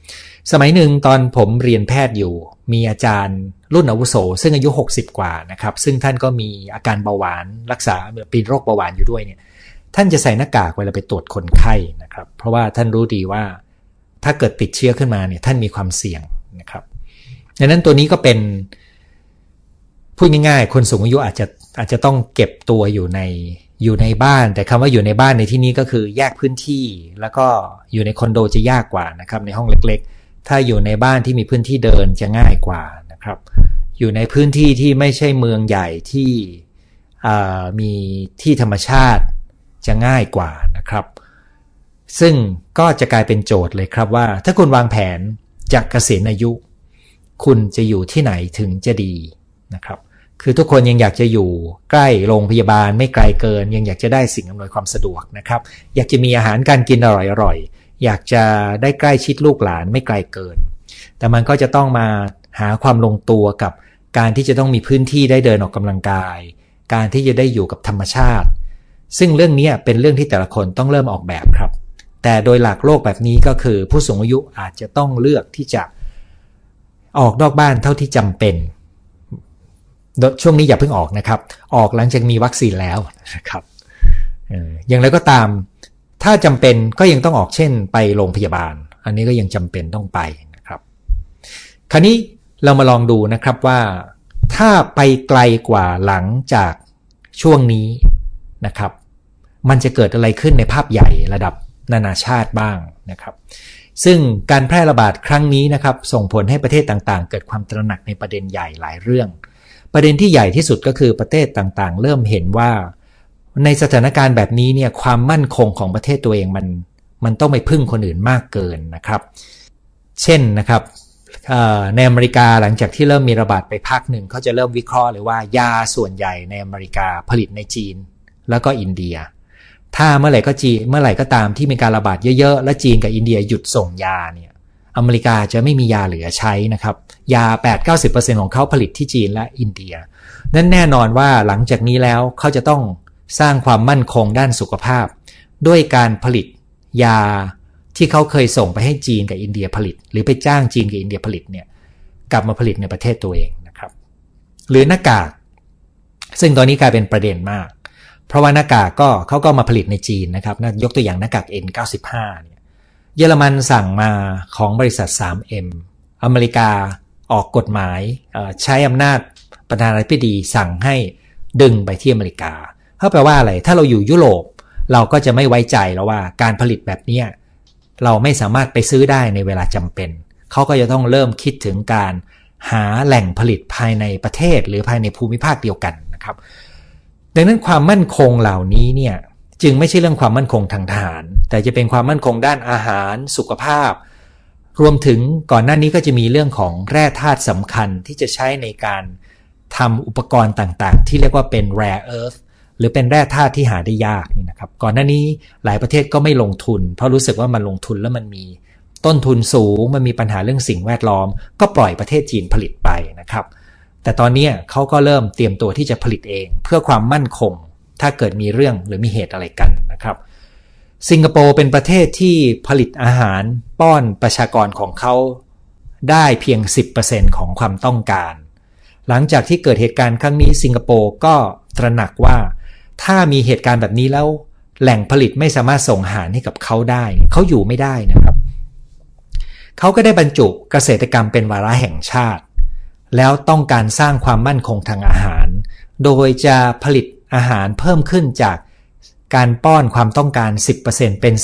สมัยหนึ่งตอนผมเรียนแพทย์อยู่มีอาจารย์รุ่นอาวุโสซึ่งอายุ60กว่านะครับซึ่งท่านก็มีอาการเบาหวานรักษาเป็นโรคเบาหวานอยู่ด้วยเนี่ยท่านจะใส่หน้ากากเวลาไปตรวจคนไข้นะครับเพราะว่าท่านรู้ดีว่าถ้าเกิดติดเชื้อขึ้นมาเนี่ยท่านมีความเสี่ยงนะครับดังนั้นตัวนี้ก็เป็นพูดง่ายๆคนสูงอายุอาจจะต้องเก็บตัวอยู่ในบ้านแต่คำว่าอยู่ในบ้านในที่นี้ก็คือแยกพื้นที่แล้วก็อยู่ในคอนโดจะยากกว่านะครับในห้องเล็กๆถ้าอยู่ในบ้านที่มีพื้นที่เดินจะง่ายกว่านะครับอยู่ในพื้นที่ที่ไม่ใช่เมืองใหญ่ที่มีที่ธรรมชาติจะง่ายกว่านะครับซึ่งก็จะกลายเป็นโจทย์เลยครับว่าถ้าคุณวางแผนจากเกษียณอายุคุณจะอยู่ที่ไหนถึงจะดีนะครับคือทุกคนยังอยากจะอยู่ใกล้โรงพยาบาลไม่ไกลเกินยังอยากจะได้สิ่งอำนวยความสะดวกนะครับอยากจะมีอาหารการกินอร่อยๆอยากจะได้ใกล้ชิดลูกหลานไม่ไกลเกินแต่มันก็จะต้องมาหาความลงตัวกับการที่จะต้องมีพื้นที่ได้เดินออกกำลังกายการที่จะได้อยู่กับธรรมชาติซึ่งเรื่องนี้เป็นเรื่องที่แต่ละคนต้องเริ่มออกแบบครับแต่โดยหลักโลกแบบนี้ก็คือผู้สูงอายุอาจจะต้องเลือกที่จะออกนอกบ้านเท่าที่จำเป็นช่วงนี้อย่าเพิ่งออกนะครับออกหลังจากมีวัคซีนแล้วนะครับอย่างไรก็ตามถ้าจำเป็นก็ยังต้องออกเช่นไปโรงพยาบาลอันนี้ก็ยังจำเป็นต้องไปนะครับคราวนี้เรามาลองดูนะครับว่าถ้าไปไกลกว่าหลังจากช่วงนี้นะครับมันจะเกิดอะไรขึ้นในภาพใหญ่ระดับนานาชาติบ้างนะครับซึ่งการแพร่ระบาดครั้งนี้นะครับส่งผลให้ประเทศต่างๆเกิดความตระหนักในประเด็นใหญ่หลายเรื่องประเด็นที่ใหญ่ที่สุดก็คือประเทศต่างๆเริ่มเห็นว่าในสถานการณ์แบบนี้เนี่ยความมั่นคงของประเทศตัวเองมันต้องไปพึ่งคนอื่นมากเกินนะครับเช่นนะครับในอเมริกาหลังจากที่เริ่มมีระบาดไปพักหนึ่งเขาจะเริ่มวิเคราะห์เลยว่ายาส่วนใหญ่ในอเมริกาผลิตในจีนแล้วก็อินเดียถ้าเมื่อไหร่ก็ตามที่มีการระบาดเยอะๆและจีนกับอินเดียหยุดส่งยาเนี่ยอเมริกาจะไม่มียาเหลือใช้นะครับยา 8-90% ของเขาผลิตที่จีนและอินเดียนั่นแน่นอนว่าหลังจากนี้แล้วเขาจะต้องสร้างความมั่นคงด้านสุขภาพด้วยการผลิตยาที่เขาเคยส่งไปให้จีนกับอินเดียผลิตหรือไปจ้างจีนกับอินเดียผลิตเนี่ยกลับมาผลิตในประเทศตัวเองนะครับหรือหน้ากากซึ่งตอนนี้กลายเป็นประเด็นมากเพราะว่าหน้ากากก็เขาก็มาผลิตในจีนนะครับยกตัวอย่างหน้ากาก N95 เนี่ยเยอรมันสั่งมาของบริษัท 3M อเมริกาออกกฎหมายใช้อำนาจประธานาธิบดีสั่งให้ดึงไปที่อเมริกาแปลว่าอะไรถ้าเราอยู่ยุโรปเราก็จะไม่ไว้ใจแล้วว่าการผลิตแบบนี้เราไม่สามารถไปซื้อได้ในเวลาจำเป็นเขาก็จะต้องเริ่มคิดถึงการหาแหล่งผลิตภายในประเทศหรือภายในภูมิภาคเดียวกันนะครับดังนั้นความมั่นคงเหล่านี้เนี่ยจึงไม่ใช่เรื่องความมั่นคงทางทหารแต่จะเป็นความมั่นคงด้านอาหารสุขภาพรวมถึงก่อนหน้านี้ก็จะมีเรื่องของแร่ธาตุสำคัญที่จะใช้ในการทำอุปกรณ์ต่างๆที่เรียกว่าเป็น rare earth หรือเป็นแร่ธาตุที่หาได้ยากนี่นะครับก่อนหน้านี้หลายประเทศก็ไม่ลงทุนเพราะรู้สึกว่ามันลงทุนแล้วมันมีต้นทุนสูงมันมีปัญหาเรื่องสิ่งแวดล้อมก็ปล่อยประเทศจีนผลิตไปนะครับแต่ตอนนี้เขาก็เริ่มเตรียมตัวที่จะผลิตเองเพื่อความมั่นคงถ้าเกิดมีเรื่องหรือมีเหตุอะไรกันนะครับสิงคโปร์เป็นประเทศที่ผลิตอาหารป้อนประชากรของเขาได้เพียง 10% ของความต้องการหลังจากที่เกิดเหตุการณ์ครั้งนี้สิงคโปร์ก็ตระหนักว่าถ้ามีเหตุการณ์แบบนี้แล้วแหล่งผลิตไม่สามารถส่งอาหารให้กับเขาได้เขาอยู่ไม่ได้นะครับเขาก็ได้บรรจุเกษตรกรรมเป็นวาระแห่งชาติแล้วต้องการสร้างความมั่นคงทางอาหารโดยจะผลิตอาหารเพิ่มขึ้นจากการป้อนความต้องการ 10% เป็น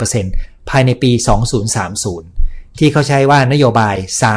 30% ภายในปี 2030 ที่เขาใช้ว่านโยบาย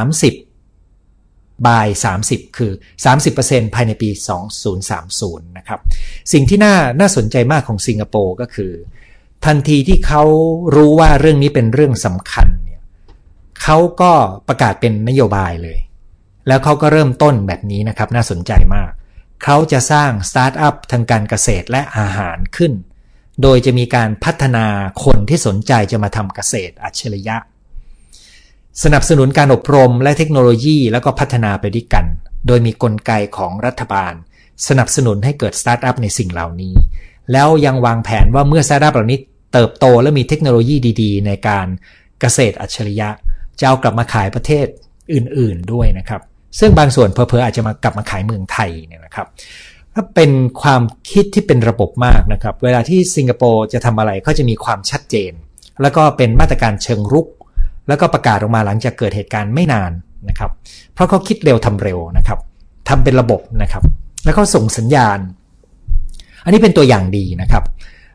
30 by 30 คือ 30% ภายในปี 2030 นะครับสิ่งที่น่าสนใจมากของสิงคโปร์ก็คือทันทีที่เขารู้ว่าเรื่องนี้เป็นเรื่องสำคัญเนี่ยเขาก็ประกาศเป็นนโยบายเลยแล้วเขาก็เริ่มต้นแบบนี้นะครับน่าสนใจมากเขาจะสร้างสตาร์ทอัพทางการเกษตรและอาหารขึ้นโดยจะมีการพัฒนาคนที่สนใจจะมาทำเกษตรอัจฉริยะสนับสนุนการอบรมและเทคโนโลยีแล้วก็พัฒนาไปด้วยกันโดยมีกลไกของรัฐบาลสนับสนุนให้เกิดสตาร์ทอัพในสิ่งเหล่านี้แล้วยังวางแผนว่าเมื่อสตาร์ทอัพเหล่านี้เติบโตและมีเทคโนโลยีดีๆในการเกษตรอัจฉริยะจะเอากลับมาขายประเทศอื่นๆด้วยนะครับซึ่งบางส่วนเผลอๆอาจจะมากลับมาขายเมืองไทยเนี่ยนะครับถ้าเป็นความคิดที่เป็นระบบมากนะครับเวลาที่สิงคโปร์จะทำอะไรก็จะมีความชัดเจนแล้วก็เป็นมาตรการเชิงรุกแล้วก็ประกาศออกมาหลังจากเกิดเหตุการณ์ไม่นานนะครับเพราะเขาคิดเร็วทำเร็วนะครับทำเป็นระบบนะครับแล้วก็ส่งสัญญาณอันนี้เป็นตัวอย่างดีนะครับ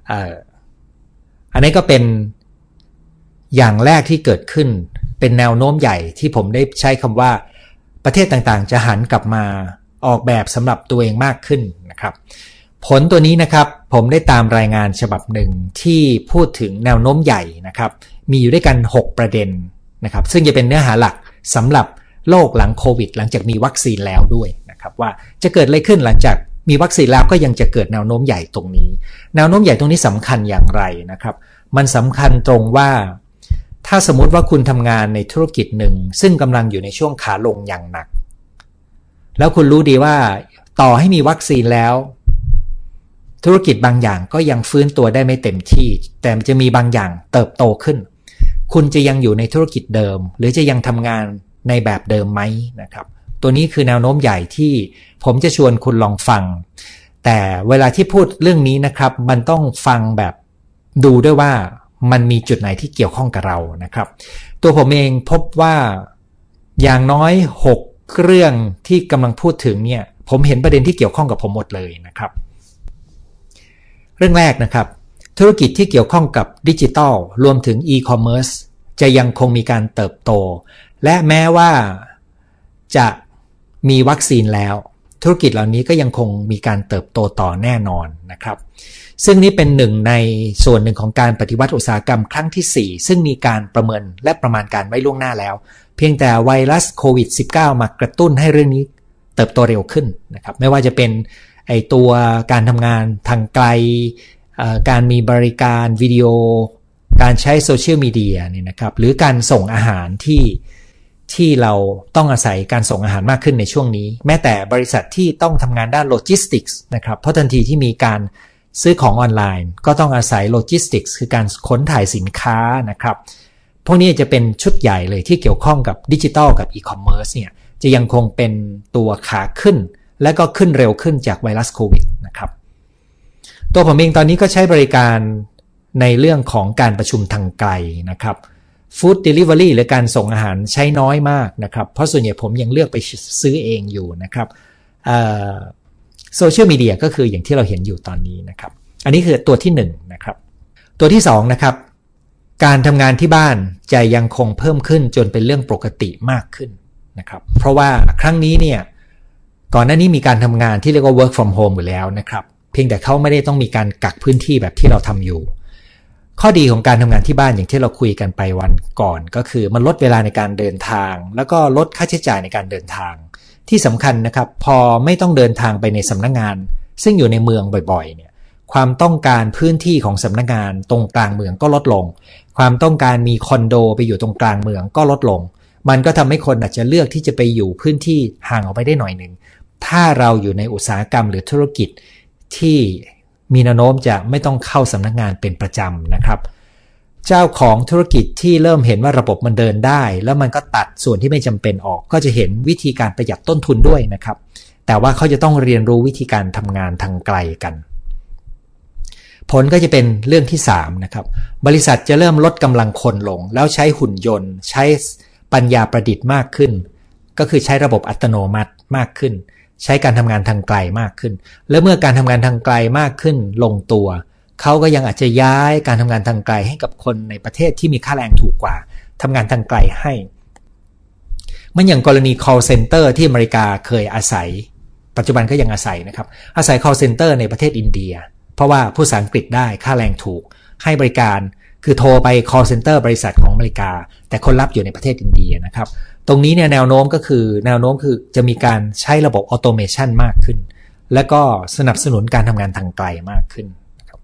อันนี้ก็เป็นอย่างแรกที่เกิดขึ้นเป็นแนวโน้มใหญ่ที่ผมได้ใช้คำว่าประเทศต่างๆจะหันกลับมาออกแบบสำหรับตัวเองมากขึ้นนะครับผลตัวนี้นะครับผมได้ตามรายงานฉบับหนึ่งที่พูดถึงแนวโน้มใหญ่นะครับมีอยู่ด้วยกัน6ประเด็นนะครับซึ่งจะเป็นเนื้อหาหลักสำหรับโลกหลังโควิดหลังจากมีวัคซีนแล้วด้วยนะครับว่าจะเกิดอะไรขึ้นหลังจากมีวัคซีนแล้วก็ยังจะเกิดแนวโน้มใหญ่ตรงนี้แนวโน้มใหญ่ตรงนี้สำคัญอย่างไรนะครับมันสำคัญตรงว่าถ้าสมมติว่าคุณทำงานในธุรกิจหนึ่งซึ่งกำลังอยู่ในช่วงขาลงอย่างหนักแล้วคุณรู้ดีว่าต่อให้มีวัคซีนแล้วธุรกิจบางอย่างก็ยังฟื้นตัวได้ไม่เต็มที่แต่จะมีบางอย่างเติบโตขึ้นคุณจะยังอยู่ในธุรกิจเดิมหรือจะยังทำงานในแบบเดิมไหมนะครับตัวนี้คือแนวโน้มใหญ่ที่ผมจะชวนคุณลองฟังแต่เวลาที่พูดเรื่องนี้นะครับมันต้องฟังแบบดูด้วยว่ามันมีจุดไหนที่เกี่ยวข้องกับเรานะครับตัวผมเองพบว่าอย่างน้อย6เรื่องที่กำลังพูดถึงเนี่ยผมเห็นประเด็นที่เกี่ยวข้องกับผมหมดเลยนะครับเรื่องแรกนะครับธุรกิจที่เกี่ยวข้องกับดิจิทัลรวมถึงอีคอมเมิร์ซจะยังคงมีการเติบโตและแม้ว่าจะมีวัคซีนแล้วธุรกิจเหล่านี้ก็ยังคงมีการเติบโตต่อแน่นอนนะครับซึ่งนี่เป็นหนึ่งในส่วนหนึ่งของการปฏิวัติอุตสาหกรรมครั้งที่4ซึ่งมีการประเมินและประมาณการไว้ล่วงหน้าแล้วเพียงแต่ไวรัสโควิด -19 มากระตุ้นให้เรื่องนี้เติบโตเร็วขึ้นนะครับไม่ว่าจะเป็นตัวการทำงานทางไกลการมีบริการวิดีโอการใช้โซเชียลมีเดียเนี่ยนะครับหรือการส่งอาหารที่เราต้องอาศัยการส่งอาหารมากขึ้นในช่วงนี้แม้แต่บริษัทที่ต้องทำงานด้านโลจิสติกส์นะครับเพราะทันทีที่มีการซื้อของออนไลน์ก็ต้องอาศัยโลจิสติกส์คือการขนถ่ายสินค้านะครับพวกนี้จะเป็นชุดใหญ่เลยที่เกี่ยวข้องกับดิจิทัลกับอีคอมเมิร์ซเนี่ยจะยังคงเป็นตัวขาขึ้นและก็ขึ้นเร็วขึ้นจากไวรัสโควิดนะครับตัวผมเองตอนนี้ก็ใช้บริการในเรื่องของการประชุมทางไกลนะครับฟู้ดเดลิเวอรี่หรือการส่งอาหารใช้น้อยมากนะครับเพราะส่วนใหญ่ผมยังเลือกไปซื้อเองอยู่นะครับโซเชียลมีเดียก็คืออย่างที่เราเห็นอยู่ตอนนี้นะครับอันนี้คือตัวที่1นะครับตัวที่2นะครับการทำงานที่บ้านจะยังคงเพิ่มขึ้นจนเป็นเรื่องปกติมากขึ้นนะครับเพราะว่าครั้งนี้เนี่ยก่อนหน้านี้มีการทำงานที่เรียกว่า work from home อยู่แล้วนะครับเพียงแต่เขาไม่ได้ต้องมีการกักพื้นที่แบบที่เราทำอยู่ข้อดีของการทำงานที่บ้านอย่างที่เราคุยกันไปวันก่อนก็คือมันลดเวลาในการเดินทางแล้วก็ลดค่าใช้จ่ายในการเดินทางที่สำคัญนะครับพอไม่ต้องเดินทางไปในสำนักงานซึ่งอยู่ในเมืองบ่อยๆเนี่ยความต้องการพื้นที่ของสำนักงานตรงกลางเมืองก็ลดลงความต้องการมีคอนโดไปอยู่ตรงกลางเมืองก็ลดลงมันก็ทำให้คนอาจจะเลือกที่จะไปอยู่พื้นที่ห่างออกไปได้หน่อยนึงถ้าเราอยู่ในอุตสาหกรรมหรือธุรกิจที่มีแนวโน้มจะไม่ต้องเข้าสำนักงานเป็นประจำนะครับเจ้าของธุรกิจที่เริ่มเห็นว่าระบบมันเดินได้แล้วมันก็ตัดส่วนที่ไม่จำเป็นออกก็จะเห็นวิธีการประหยัดต้นทุนด้วยนะครับแต่ว่าเขาจะต้องเรียนรู้วิธีการทำงานทางไกลกันผลก็จะเป็นเรื่องที่3นะครับบริษัทจะเริ่มลดกำลังคนลงแล้วใช้หุ่นยนต์ใช้ปัญญาประดิษฐ์มากขึ้นก็คือใช้ระบบอัตโนมัติมากขึ้นใช้การทำงานทางไกลมากขึ้นและเมื่อการทำงานทางไกลมากขึ้นลงตัวเขาก็ยังอาจจะย้ายการทำงานทางไกลให้กับคนในประเทศที่มีค่าแรงถูกกว่าทำงานทางไกลให้มันอย่างกรณี call center ที่อเมริกาเคยอาศัยปัจจุบันก็ยังอาศัยนะครับอาศัย call center ในประเทศอินเดียเพราะว่าพูดภาษาอังกฤษได้ค่าแรงถูกให้บริการคือโทรไป call center บริษัทของอเมริกาแต่คนรับอยู่ในประเทศอินเดียนะครับตรงนี้เนี่ยแนวโน้มคือจะมีการใช้ระบบออโตเมชันมากขึ้นและก็สนับสนุนการทำงานทางไกลมากขึ้นนะครับ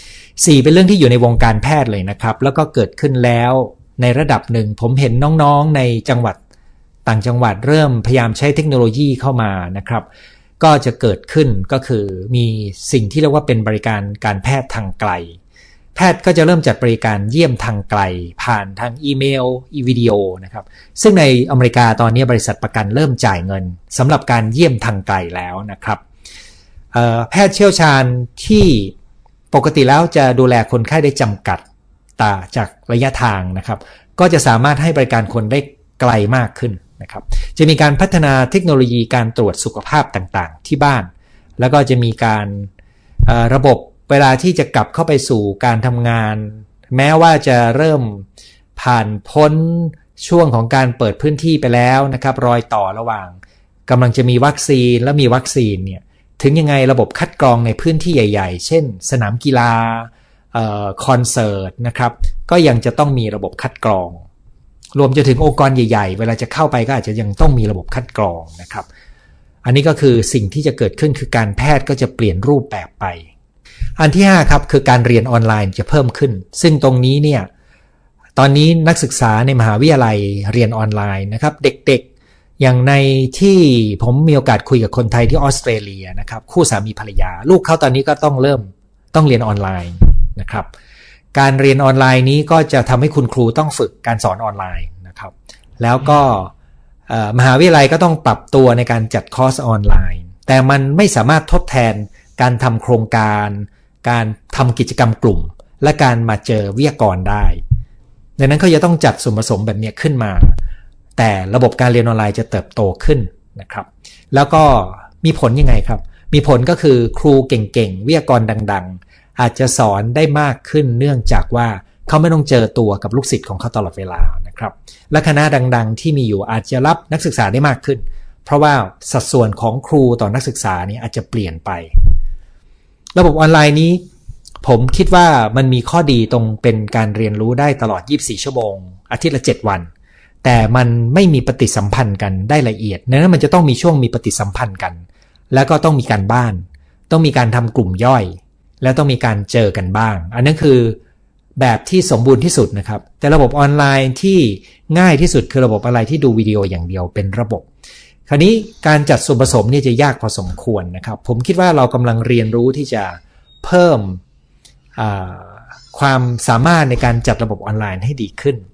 4เป็นเรื่องที่อยู่ในวงการแพทย์เลยนะครับแล้วก็เกิดขึ้นแล้วในระดับหนึ่งผมเห็นน้องๆในจังหวัดต่างจังหวัดเริ่มพยายามใช้เทคโนโลยีเข้ามานะครับก็จะเกิดขึ้นก็คือมีสิ่งที่เรียกว่าเป็นบริการการแพทย์ทางไกลแพทย์ก็จะเริ่มจัดบริการเยี่ยมทางไกลผ่านทางอีเมลวิดีโอนะครับซึ่งในอเมริกาตอนนี้บริษัทประกันเริ่มจ่ายเงินสำหรับการเยี่ยมทางไกลแล้วนะครับแพทย์เชี่ยวชาญที่ปกติแล้วจะดูแลคนไข้ได้จำกัดจากระยะทางนะครับก็จะสามารถให้บริการคนได้ไกลมากขึ้นนะครับจะมีการพัฒนาเทคโนโลยีการตรวจสุขภาพต่างๆที่บ้านแล้วก็จะมีการระบบเวลาที่จะกลับเข้าไปสู่การทำงานแม้ว่าจะเริ่มผ่านพ้นช่วงของการเปิดพื้นที่ไปแล้วนะครับรอยต่อระหว่างกำลังจะมีวัคซีนและมีวัคซีนเนี่ยถึงยังไงระบบคัดกรองในพื้นที่ใหญ่ๆเช่นสนามกีฬาคอนเสิร์ตนะครับก็ยังจะต้องมีระบบคัดกรองรวมจะถึงองค์กรใหญ่ๆเวลาจะเข้าไปก็อาจจะยังต้องมีระบบคัดกรองนะครับอันนี้ก็คือสิ่งที่จะเกิดขึ้นคือการแพทย์ก็จะเปลี่ยนรูปแบบไปอันที่5ครับคือการเรียนออนไลน์จะเพิ่มขึ้นซึ่งตรงนี้เนี่ยตอนนี้นักศึกษาในมหาวิทยาลัยเรียนออนไลน์นะครับเด็กๆอย่างในที่ผมมีโอกาสคุยกับคนไทยที่ออสเตรเลียนะครับคู่สามีภรรยาลูกเขาตอนนี้ก็ต้องเรียนออนไลน์นะครับการเรียนออนไลน์นี้ก็จะทำให้คุณครูต้องฝึกการสอนออนไลน์นะครับแล้วก็มหาวิทยาลัยก็ต้องปรับตัวในการจัดคอร์สออนไลน์แต่มันไม่สามารถทดแทนการทำโครงการการทำกิจกรรมกลุ่มและการมาเจอวิทยากรได้ดังนั้นเขาจะต้องจัดส่วนผสมแบบนี้ขึ้นมาแต่ระบบการเรียนออนไลน์จะเติบโตขึ้นนะครับแล้วก็มีผลยังไงครับมีผลก็คือครูเก่งๆวิทยากรดังๆอาจจะสอนได้มากขึ้นเนื่องจากว่าเขาไม่ต้องเจอตัวกับลูกศิษย์ของเขาตลอดเวลานะครับและคณะดังๆที่มีอยู่อาจจะรับนักศึกษาได้มากขึ้นเพราะว่าสัดส่วนของครูต่อนักศึกษานี่อาจจะเปลี่ยนไประบบออนไลน์นี้ผมคิดว่ามันมีข้อดีตรงเป็นการเรียนรู้ได้ตลอด24ชั่วโมงอาทิตย์ละ7วันแต่มันไม่มีปฏิสัมพันธ์กันได้ละเอียดดังนั้นมันจะต้องมีช่วงมีปฏิสัมพันธ์กันแล้วก็ต้องมีการบ้านต้องมีการทำกลุ่มย่อยแล้วต้องมีการเจอกันบ้างอันนั้นคือแบบที่สมบูรณ์ที่สุดนะครับแต่ระบบออนไลน์ที่ง่ายที่สุดคือระบบอะไรที่ดูวิดีโออย่างเดียวเป็นระบบคราวนี้การจัดส่วนผสมนี่จะยากพอสมควรนะครับผมคิดว่าเรากำลังเรียนรู้ที่จะเพิ่มความสามารถในการจัดระบบออนไลน์ให้ดีขึ้น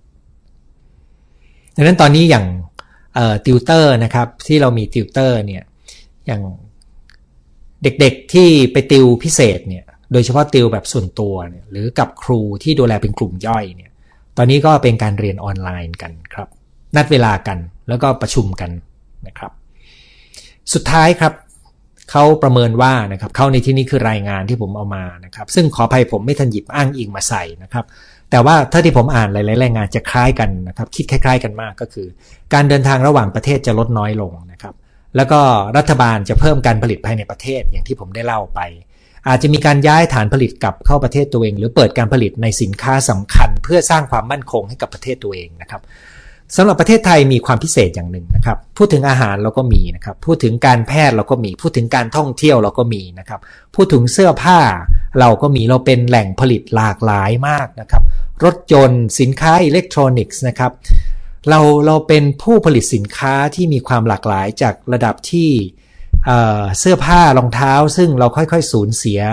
ดังนั้นตอนนี้อย่างติวเตอร์นะครับที่เรามีติวเตอร์เนี่ยอย่างเด็กๆที่ไปติวพิเศษเนี่ยโดยเฉพาะติวแบบส่วนตัวเนี่ยหรือกับครูที่ดูแลเป็นกลุ่มย่อยเนี่ยตอนนี้ก็เป็นการเรียนออนไลน์กันครับนัดเวลากันแล้วก็ประชุมกันนะครับสุดท้ายครับเขาประเมินว่านะครับเขาในที่นี้คือรายงานที่ผมเอามานะครับซึ่งขออภัยผมไม่ทันหยิบอ้างอิงมาใส่นะครับแต่ว่าถ้าที่ผมอ่านหลายๆรายงานจะคล้ายกันนะครับคิดคล้ายๆกันมากก็คือการเดินทางระหว่างประเทศจะลดน้อยลงนะครับแล้วก็รัฐบาลจะเพิ่มการผลิตภายในประเทศอย่างที่ผมได้เล่าไปอาจจะมีการย้ายฐานผลิตกลับเข้าประเทศตัวเองหรือเปิดการผลิตในสินค้าสำคัญเพื่อสร้างความมั่นคงให้กับประเทศตัวเองนะครับสำหรับประเทศไทยมีความพิเศษอย่างหนึ่งนะครับพูดถึงอาหารเราก็มีนะครับพูดถึงการแพทย์เราก็มีพูดถึงการท่องเที่ยวเราก็มีนะครับพูดถึงเสื้อผ้าเราก็มีเราเป็นแหล่งผลิตหลากหลายมากนะครับรถยนต์สินค้าอิเล็กทรอนิกส์นะครับเราเป็นผู้ผลิตสินค้าที่มีความหลากหลายจากระดับที่เสื้อผ้ารองเท้าซึ่งเราค่อยๆสูญเสีย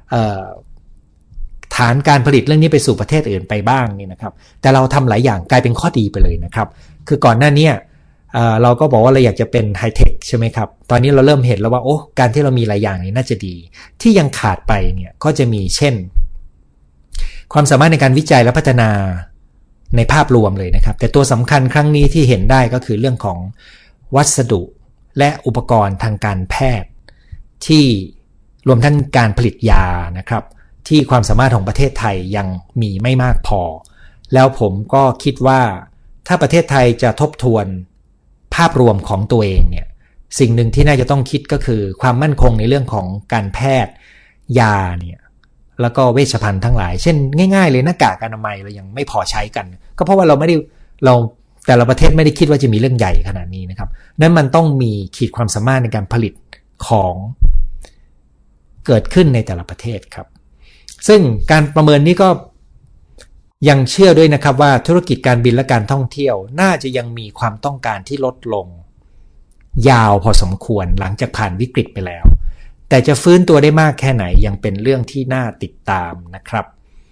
ฐานการผลิตเรื่องนี้ไปสู่ประเทศอื่นไปบ้างนี่นะครับแต่เราทำหลายอย่างกลายเป็นข้อดีไปเลยนะครับคือก่อนหน้านี้เราก็บอกว่าเราอยากจะเป็นไฮเทคใช่ไหมครับตอนนี้เราเริ่มเห็นแล้วว่าโอ้การที่เรามีหลายอย่างนี้น่าจะดีที่ยังขาดไปเนี่ยก็จะมีเช่นความสามารถในการวิจัยและพัฒนาในภาพรวมเลยนะครับแต่ตัวสำคัญครั้งนี้ที่เห็นได้ก็คือเรื่องของวัสดุและอุปกรณ์ทางการแพทย์ที่รวมทั้งการผลิตยานะครับที่ความสามารถของประเทศไทยยังมีไม่มากพอแล้วผมก็คิดว่าถ้าประเทศไทยจะทบทวนภาพรวมของตัวเองเนี่ยสิ่งหนึ่งที่น่าจะต้องคิดก็คือความมั่นคงในเรื่องของการแพทย์ยาเนี่ยแล้วก็เวชภัณฑ์ทั้งหลายเช่นง่ายๆเลยหน้ากากอนามัยเรายังไม่พอใช้กันก็เพราะว่าเราแต่ละประเทศไม่ได้คิดว่าจะมีเรื่องใหญ่ขนาดนี้นะครับนั้นมันต้องมีขีดความสามารถในการผลิตของเกิดขึ้นในแต่ละประเทศครับซึ่งการประเมินนี้ก็ยังเชื่อด้วยนะครับว่าธุรกิจการบินและการท่องเที่ยวน่าจะยังมีความต้องการที่ลดลงยาวพอสมควรหลังจากผ่านวิกฤตไปแล้วแต่จะฟื้นตัวได้มากแค่ไหนยังเป็นเรื่องที่น่าติดตามนะครับ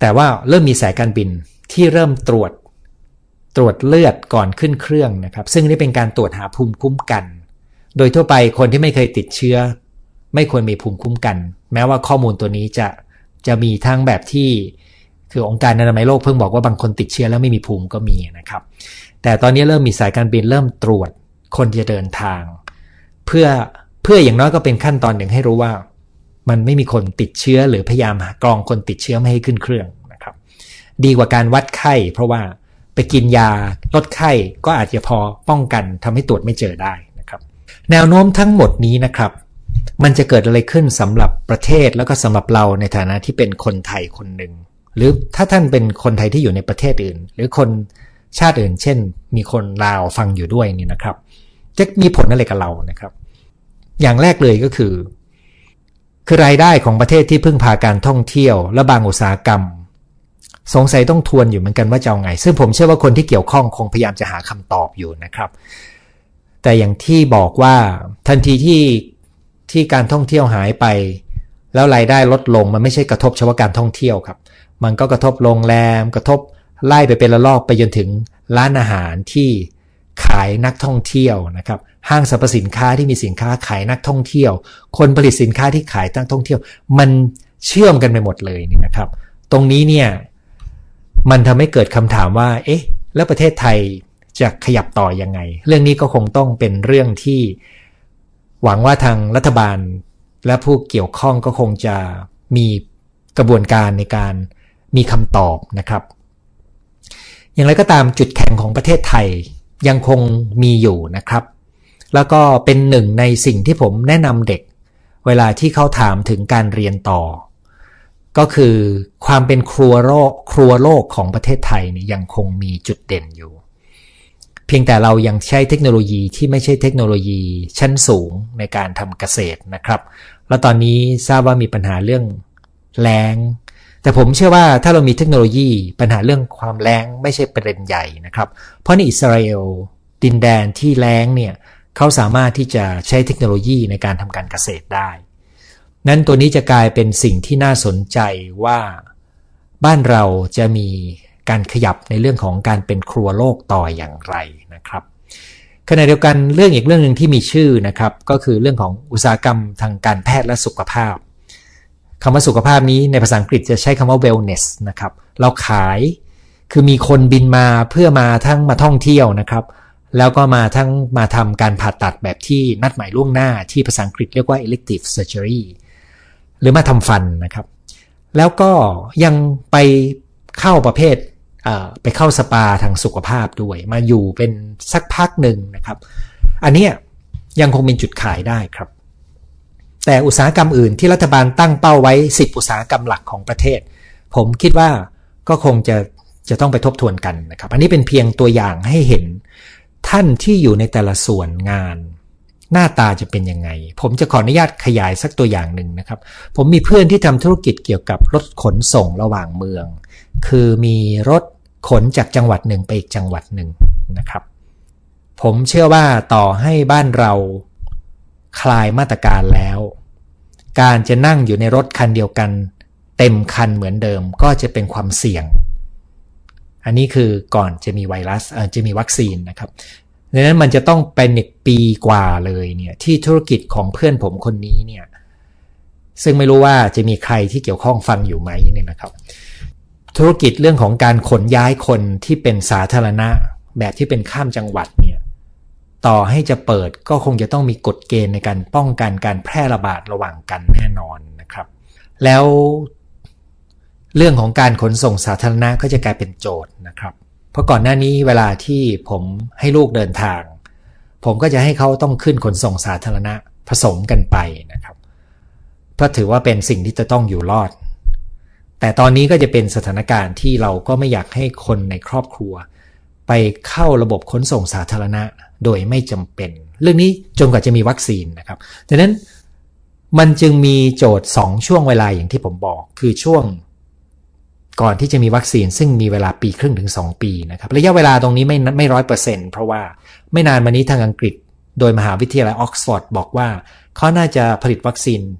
แต่ว่าเริ่มมีสายการบินที่เริ่มตรวจเลือดก่อนขึ้นเครื่องนะครับซึ่งนี่เป็นการตรวจหาภูมิคุ้มกันโดยทั่วไปคนที่ไม่เคยติดเชื้อไม่ควรมีภูมิคุ้มกันแม้ว่าข้อมูลตัวนี้จะมีทั้งแบบที่คือองค์การอนามัยโลกเพิ่งบอกว่าบางคนติดเชื้อแล้วไม่มีภูมิก็มีนะครับแต่ตอนนี้เริ่มมีสายการบินเริ่มตรวจคนจะเดินทางเพื่ออย่างน้อยก็เป็นขั้นตอนหนึ่งให้รู้ว่ามันไม่มีคนติดเชื้อหรือพยายามกรองคนติดเชื้อไม่ให้ขึ้นเครื่องนะครับดีกว่าการวัดไข้เพราะว่าไปกินยาลดไข้ก็อาจจะพอป้องกันทำให้ตรวจไม่เจอได้นะครับแนวโน้มทั้งหมดนี้นะครับมันจะเกิดอะไรขึ้นสำหรับประเทศแล้วก็สำหรับเราในฐานะที่เป็นคนไทยคนหนึ่งหรือถ้าท่านเป็นคนไทยที่อยู่ในประเทศอื่นหรือคนชาติอื่นเช่นมีคนลาวฟังอยู่ด้วยนี่นะครับจะมีผลอะไรกับเรานะครับอย่างแรกเลยก็คือรายได้ของประเทศที่พึ่งพาการท่องเที่ยวและบางอุตสาหกรรมสงสัยต้องทวนอยู่เหมือนกันว่าจะเอาไงซึ่งผมเชื่อว่าคนที่เกี่ยวข้องคงพยายามจะหาคำตอบอยู่นะครับแต่อย่างที่บอกว่าทันทีที่การท่องเที่ยวหายไปแล้วรายได้ลดลงมันไม่ใช่กระทบเฉพาะการท่องเที่ยวครับมันก็กระทบโรงแรมกระทบไล่ไปเป็นระลอกไปจนถึงร้านอาหารที่ขายนักท่องเที่ยวนะครับห้างสรรพสินค้าที่มีสินค้าขายนักท่องเที่ยวคนผลิตสินค้าที่ขายนักท่องเที่ยวมันเชื่อมกันไปหมดเลยนี่นะครับตรงนี้เนี่ยมันทำให้เกิดคำถามว่าเอ๊ะแล้วประเทศไทยจะขยับต่อยังไงเรื่องนี้ก็คงต้องเป็นเรื่องที่หวังว่าทางรัฐบาลและผู้เกี่ยวข้องก็คงจะมีกระบวนการในการมีคำตอบนะครับอย่างไรก็ตามจุดแข็งของประเทศไทยยังคงมีอยู่นะครับแล้วก็เป็นหนึ่งในสิ่งที่ผมแนะนำเด็กเวลาที่เขาถามถึงการเรียนต่อก็คือความเป็นครัวโลกของประเทศไทยเนี่ยยังคงมีจุดเด่นอยู่เพียงแต่เรายังใช้เทคโนโลยีที่ไม่ใช่เทคโนโลยีชั้นสูงในการทำเกษตรนะครับแล้วตอนนี้ทราบว่ามีปัญหาเรื่องแล้งแต่ผมเชื่อว่าถ้าเรามีเทคโนโลยีปัญหาเรื่องความแล้งไม่ใช่ประเด็นใหญ่นะครับเพราะในอิสราเอลดินแดนที่แล้งเนี่ยเขาสามารถที่จะใช้เทคโนโลยีในการทำการเกษตรได้นั้นตัวนี้จะกลายเป็นสิ่งที่น่าสนใจว่าบ้านเราจะมีการขยับในเรื่องของการเป็นครัวโลกต่ออย่างไรนะครับขณะเดียวกันเรื่องอีกเรื่องนึงที่มีชื่อนะครับก็คือเรื่องของอุตสาหกรรมทางการแพทย์และสุขภาพคำว่าสุขภาพนี้ในภาษาอังกฤษจะใช้คำว่า wellness นะครับเราขายคือมีคนบินมาเพื่อมาทั้งมาท่องเที่ยวนะครับแล้วก็มาทั้งมาทำการผ่าตัดแบบที่นัดหมายล่วงหน้าที่ภาษาอังกฤษเรียกว่า elective surgery หรือมาทำฟันนะครับแล้วก็ยังไปเข้าประเภทไปเข้าสปาทางสุขภาพด้วยมาอยู่เป็นสักพักหนึ่งนะครับอันนี้ยังคงเป็นจุดขายได้ครับแต่อุตสาหกรรมอื่นที่รัฐบาลตั้งเป้าไว้10อุตสาหกรรมหลักของประเทศผมคิดว่าก็คงจะต้องไปทบทวนกันนะครับอันนี้เป็นเพียงตัวอย่างให้เห็นท่านที่อยู่ในแต่ละส่วนงานหน้าตาจะเป็นยังไงผมจะขออนุญาตขยายสักตัวอย่างหนึ่งนะครับผมมีเพื่อนที่ทำธุรกิจเกี่ยวกับรถขนส่งระหว่างเมืองคือมีรถขนจากจังหวัดหนึ่งไปอีกจังหวัดหนึ่งนะครับผมเชื่อว่าต่อให้บ้านเราคลายมาตรการแล้วการจะนั่งอยู่ในรถคันเดียวกันเต็มคันเหมือนเดิมก็จะเป็นความเสี่ยงอันนี้คือก่อนจะมีไวรัสจะมีวัคซีนนะครับดังนั้นมันจะต้องเป็นอีกปีกว่าเลยเนี่ยที่ธุรกิจของเพื่อนผมคนนี้เนี่ยซึ่งไม่รู้ว่าจะมีใครที่เกี่ยวข้องฟังอยู่ไหมเนี่ยนะครับธุรกิจเรื่องของการขนย้ายคนที่เป็นสาธารณะแบบที่เป็นข้ามจังหวัดเนี่ยต่อให้จะเปิดก็คงจะต้องมีกฎเกณฑ์ในการป้องกันการแพร่ระบาดระหว่างกันแน่นอนนะครับแล้วเรื่องของการขนส่งสาธารณะก็จะกลายเป็นโจทย์นะครับเพราะก่อนหน้านี้เวลาที่ผมให้ลูกเดินทางผมก็จะให้เขาต้องขึ้นขนส่งสาธารณะผสมกันไปนะครับเพราะถือว่าเป็นสิ่งที่จะต้องอยู่รอดแต่ตอนนี้ก็จะเป็นสถานการณ์ที่เราก็ไม่อยากให้คนในครอบครัวไปเข้าระบบขนส่งสาธารณะโดยไม่จำเป็นเรื่องนี้จนกว่าจะมีวัคซีนนะครับดังนั้นมันจึงมีโจทย์2ช่วงเวลาอย่างที่ผมบอกคือช่วงก่อนที่จะมีวัคซีนซึ่งมีเวลาปีครึ่งถึง2ปีนะครับระยะเวลาตรงนี้ไม่ 100% เพราะว่าไม่นานมานี้ทางอังกฤษโดยมหาวิทยาลัยออกซฟอร์ดบอกว่าเขาน่าจะผลิตวัคซีน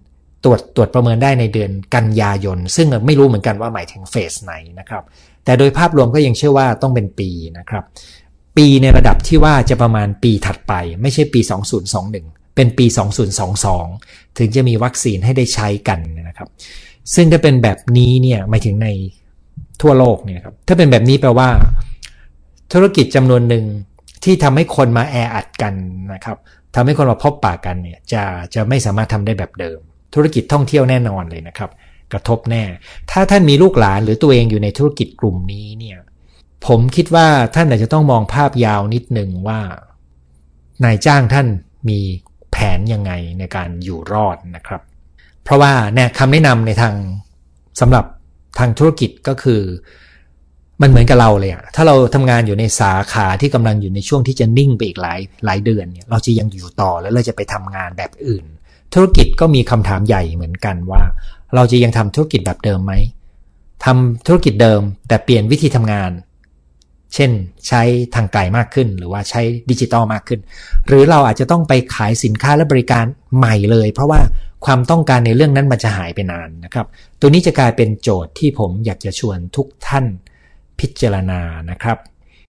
ตรวจประเมินได้ในเดือนกันยายนซึ่งไม่รู้เหมือนกันว่าหมายถึงเฟสไหนนะครับแต่โดยภาพรวมก็ยังเชื่อว่าต้องเป็นปีนะครับปีในระดับที่ว่าจะประมาณปีถัดไปไม่ใช่ปี2021เป็นปี2022ถึงจะมีวัคซีนให้ได้ใช้กันนะครับซึ่งถ้าเป็นแบบนี้เนี่ยหมายถึงในทั่วโลกเนี่ยครับถ้าเป็นแบบนี้แปลว่าธุรกิจจำนวนหนึ่งที่ทำให้คนมาแออัดกันนะครับทำให้คนมาพบปะกันเนี่ยจะไม่สามารถทำได้แบบเดิมธุรกิจท่องเที่ยวแน่นอนเลยนะครับกระทบแน่ถ้าท่านมีลูกหลานหรือตัวเองอยู่ในธุรกิจกลุ่มนี้เนี่ยผมคิดว่าท่านอาจจะต้องมองภาพยาวนิดหนึ่งว่านายจ้างท่านมีแผนยังไงในการอยู่รอดนะครับเพราะว่าเนี่ยคำแนะนำในทางสำหรับทางธุรกิจก็คือมันเหมือนกับเราเลยอะถ้าเราทำงานอยู่ในสาขาที่กำลังอยู่ในช่วงที่จะนิ่งไปอีกหลายเดือนเนี่ยเราจะยังอยู่ต่อแล้วเราจะไปทำงานแบบอื่นธุรกิจก็มีคำถามใหญ่เหมือนกันว่าเราจะยังทำธุรกิจแบบเดิมไหมทำธุรกิจเดิมแต่เปลี่ยนวิธีทำงานเช่นใช้ทางไกลมากขึ้นหรือว่าใช้ดิจิตอลมากขึ้นหรือเราอาจจะต้องไปขายสินค้าและบริการใหม่เลยเพราะว่าความต้องการในเรื่องนั้นมันจะหายไปนานนะครับตัวนี้จะกลายเป็นโจทย์ที่ผมอยากจะชวนทุกท่านพิจารณานะครับ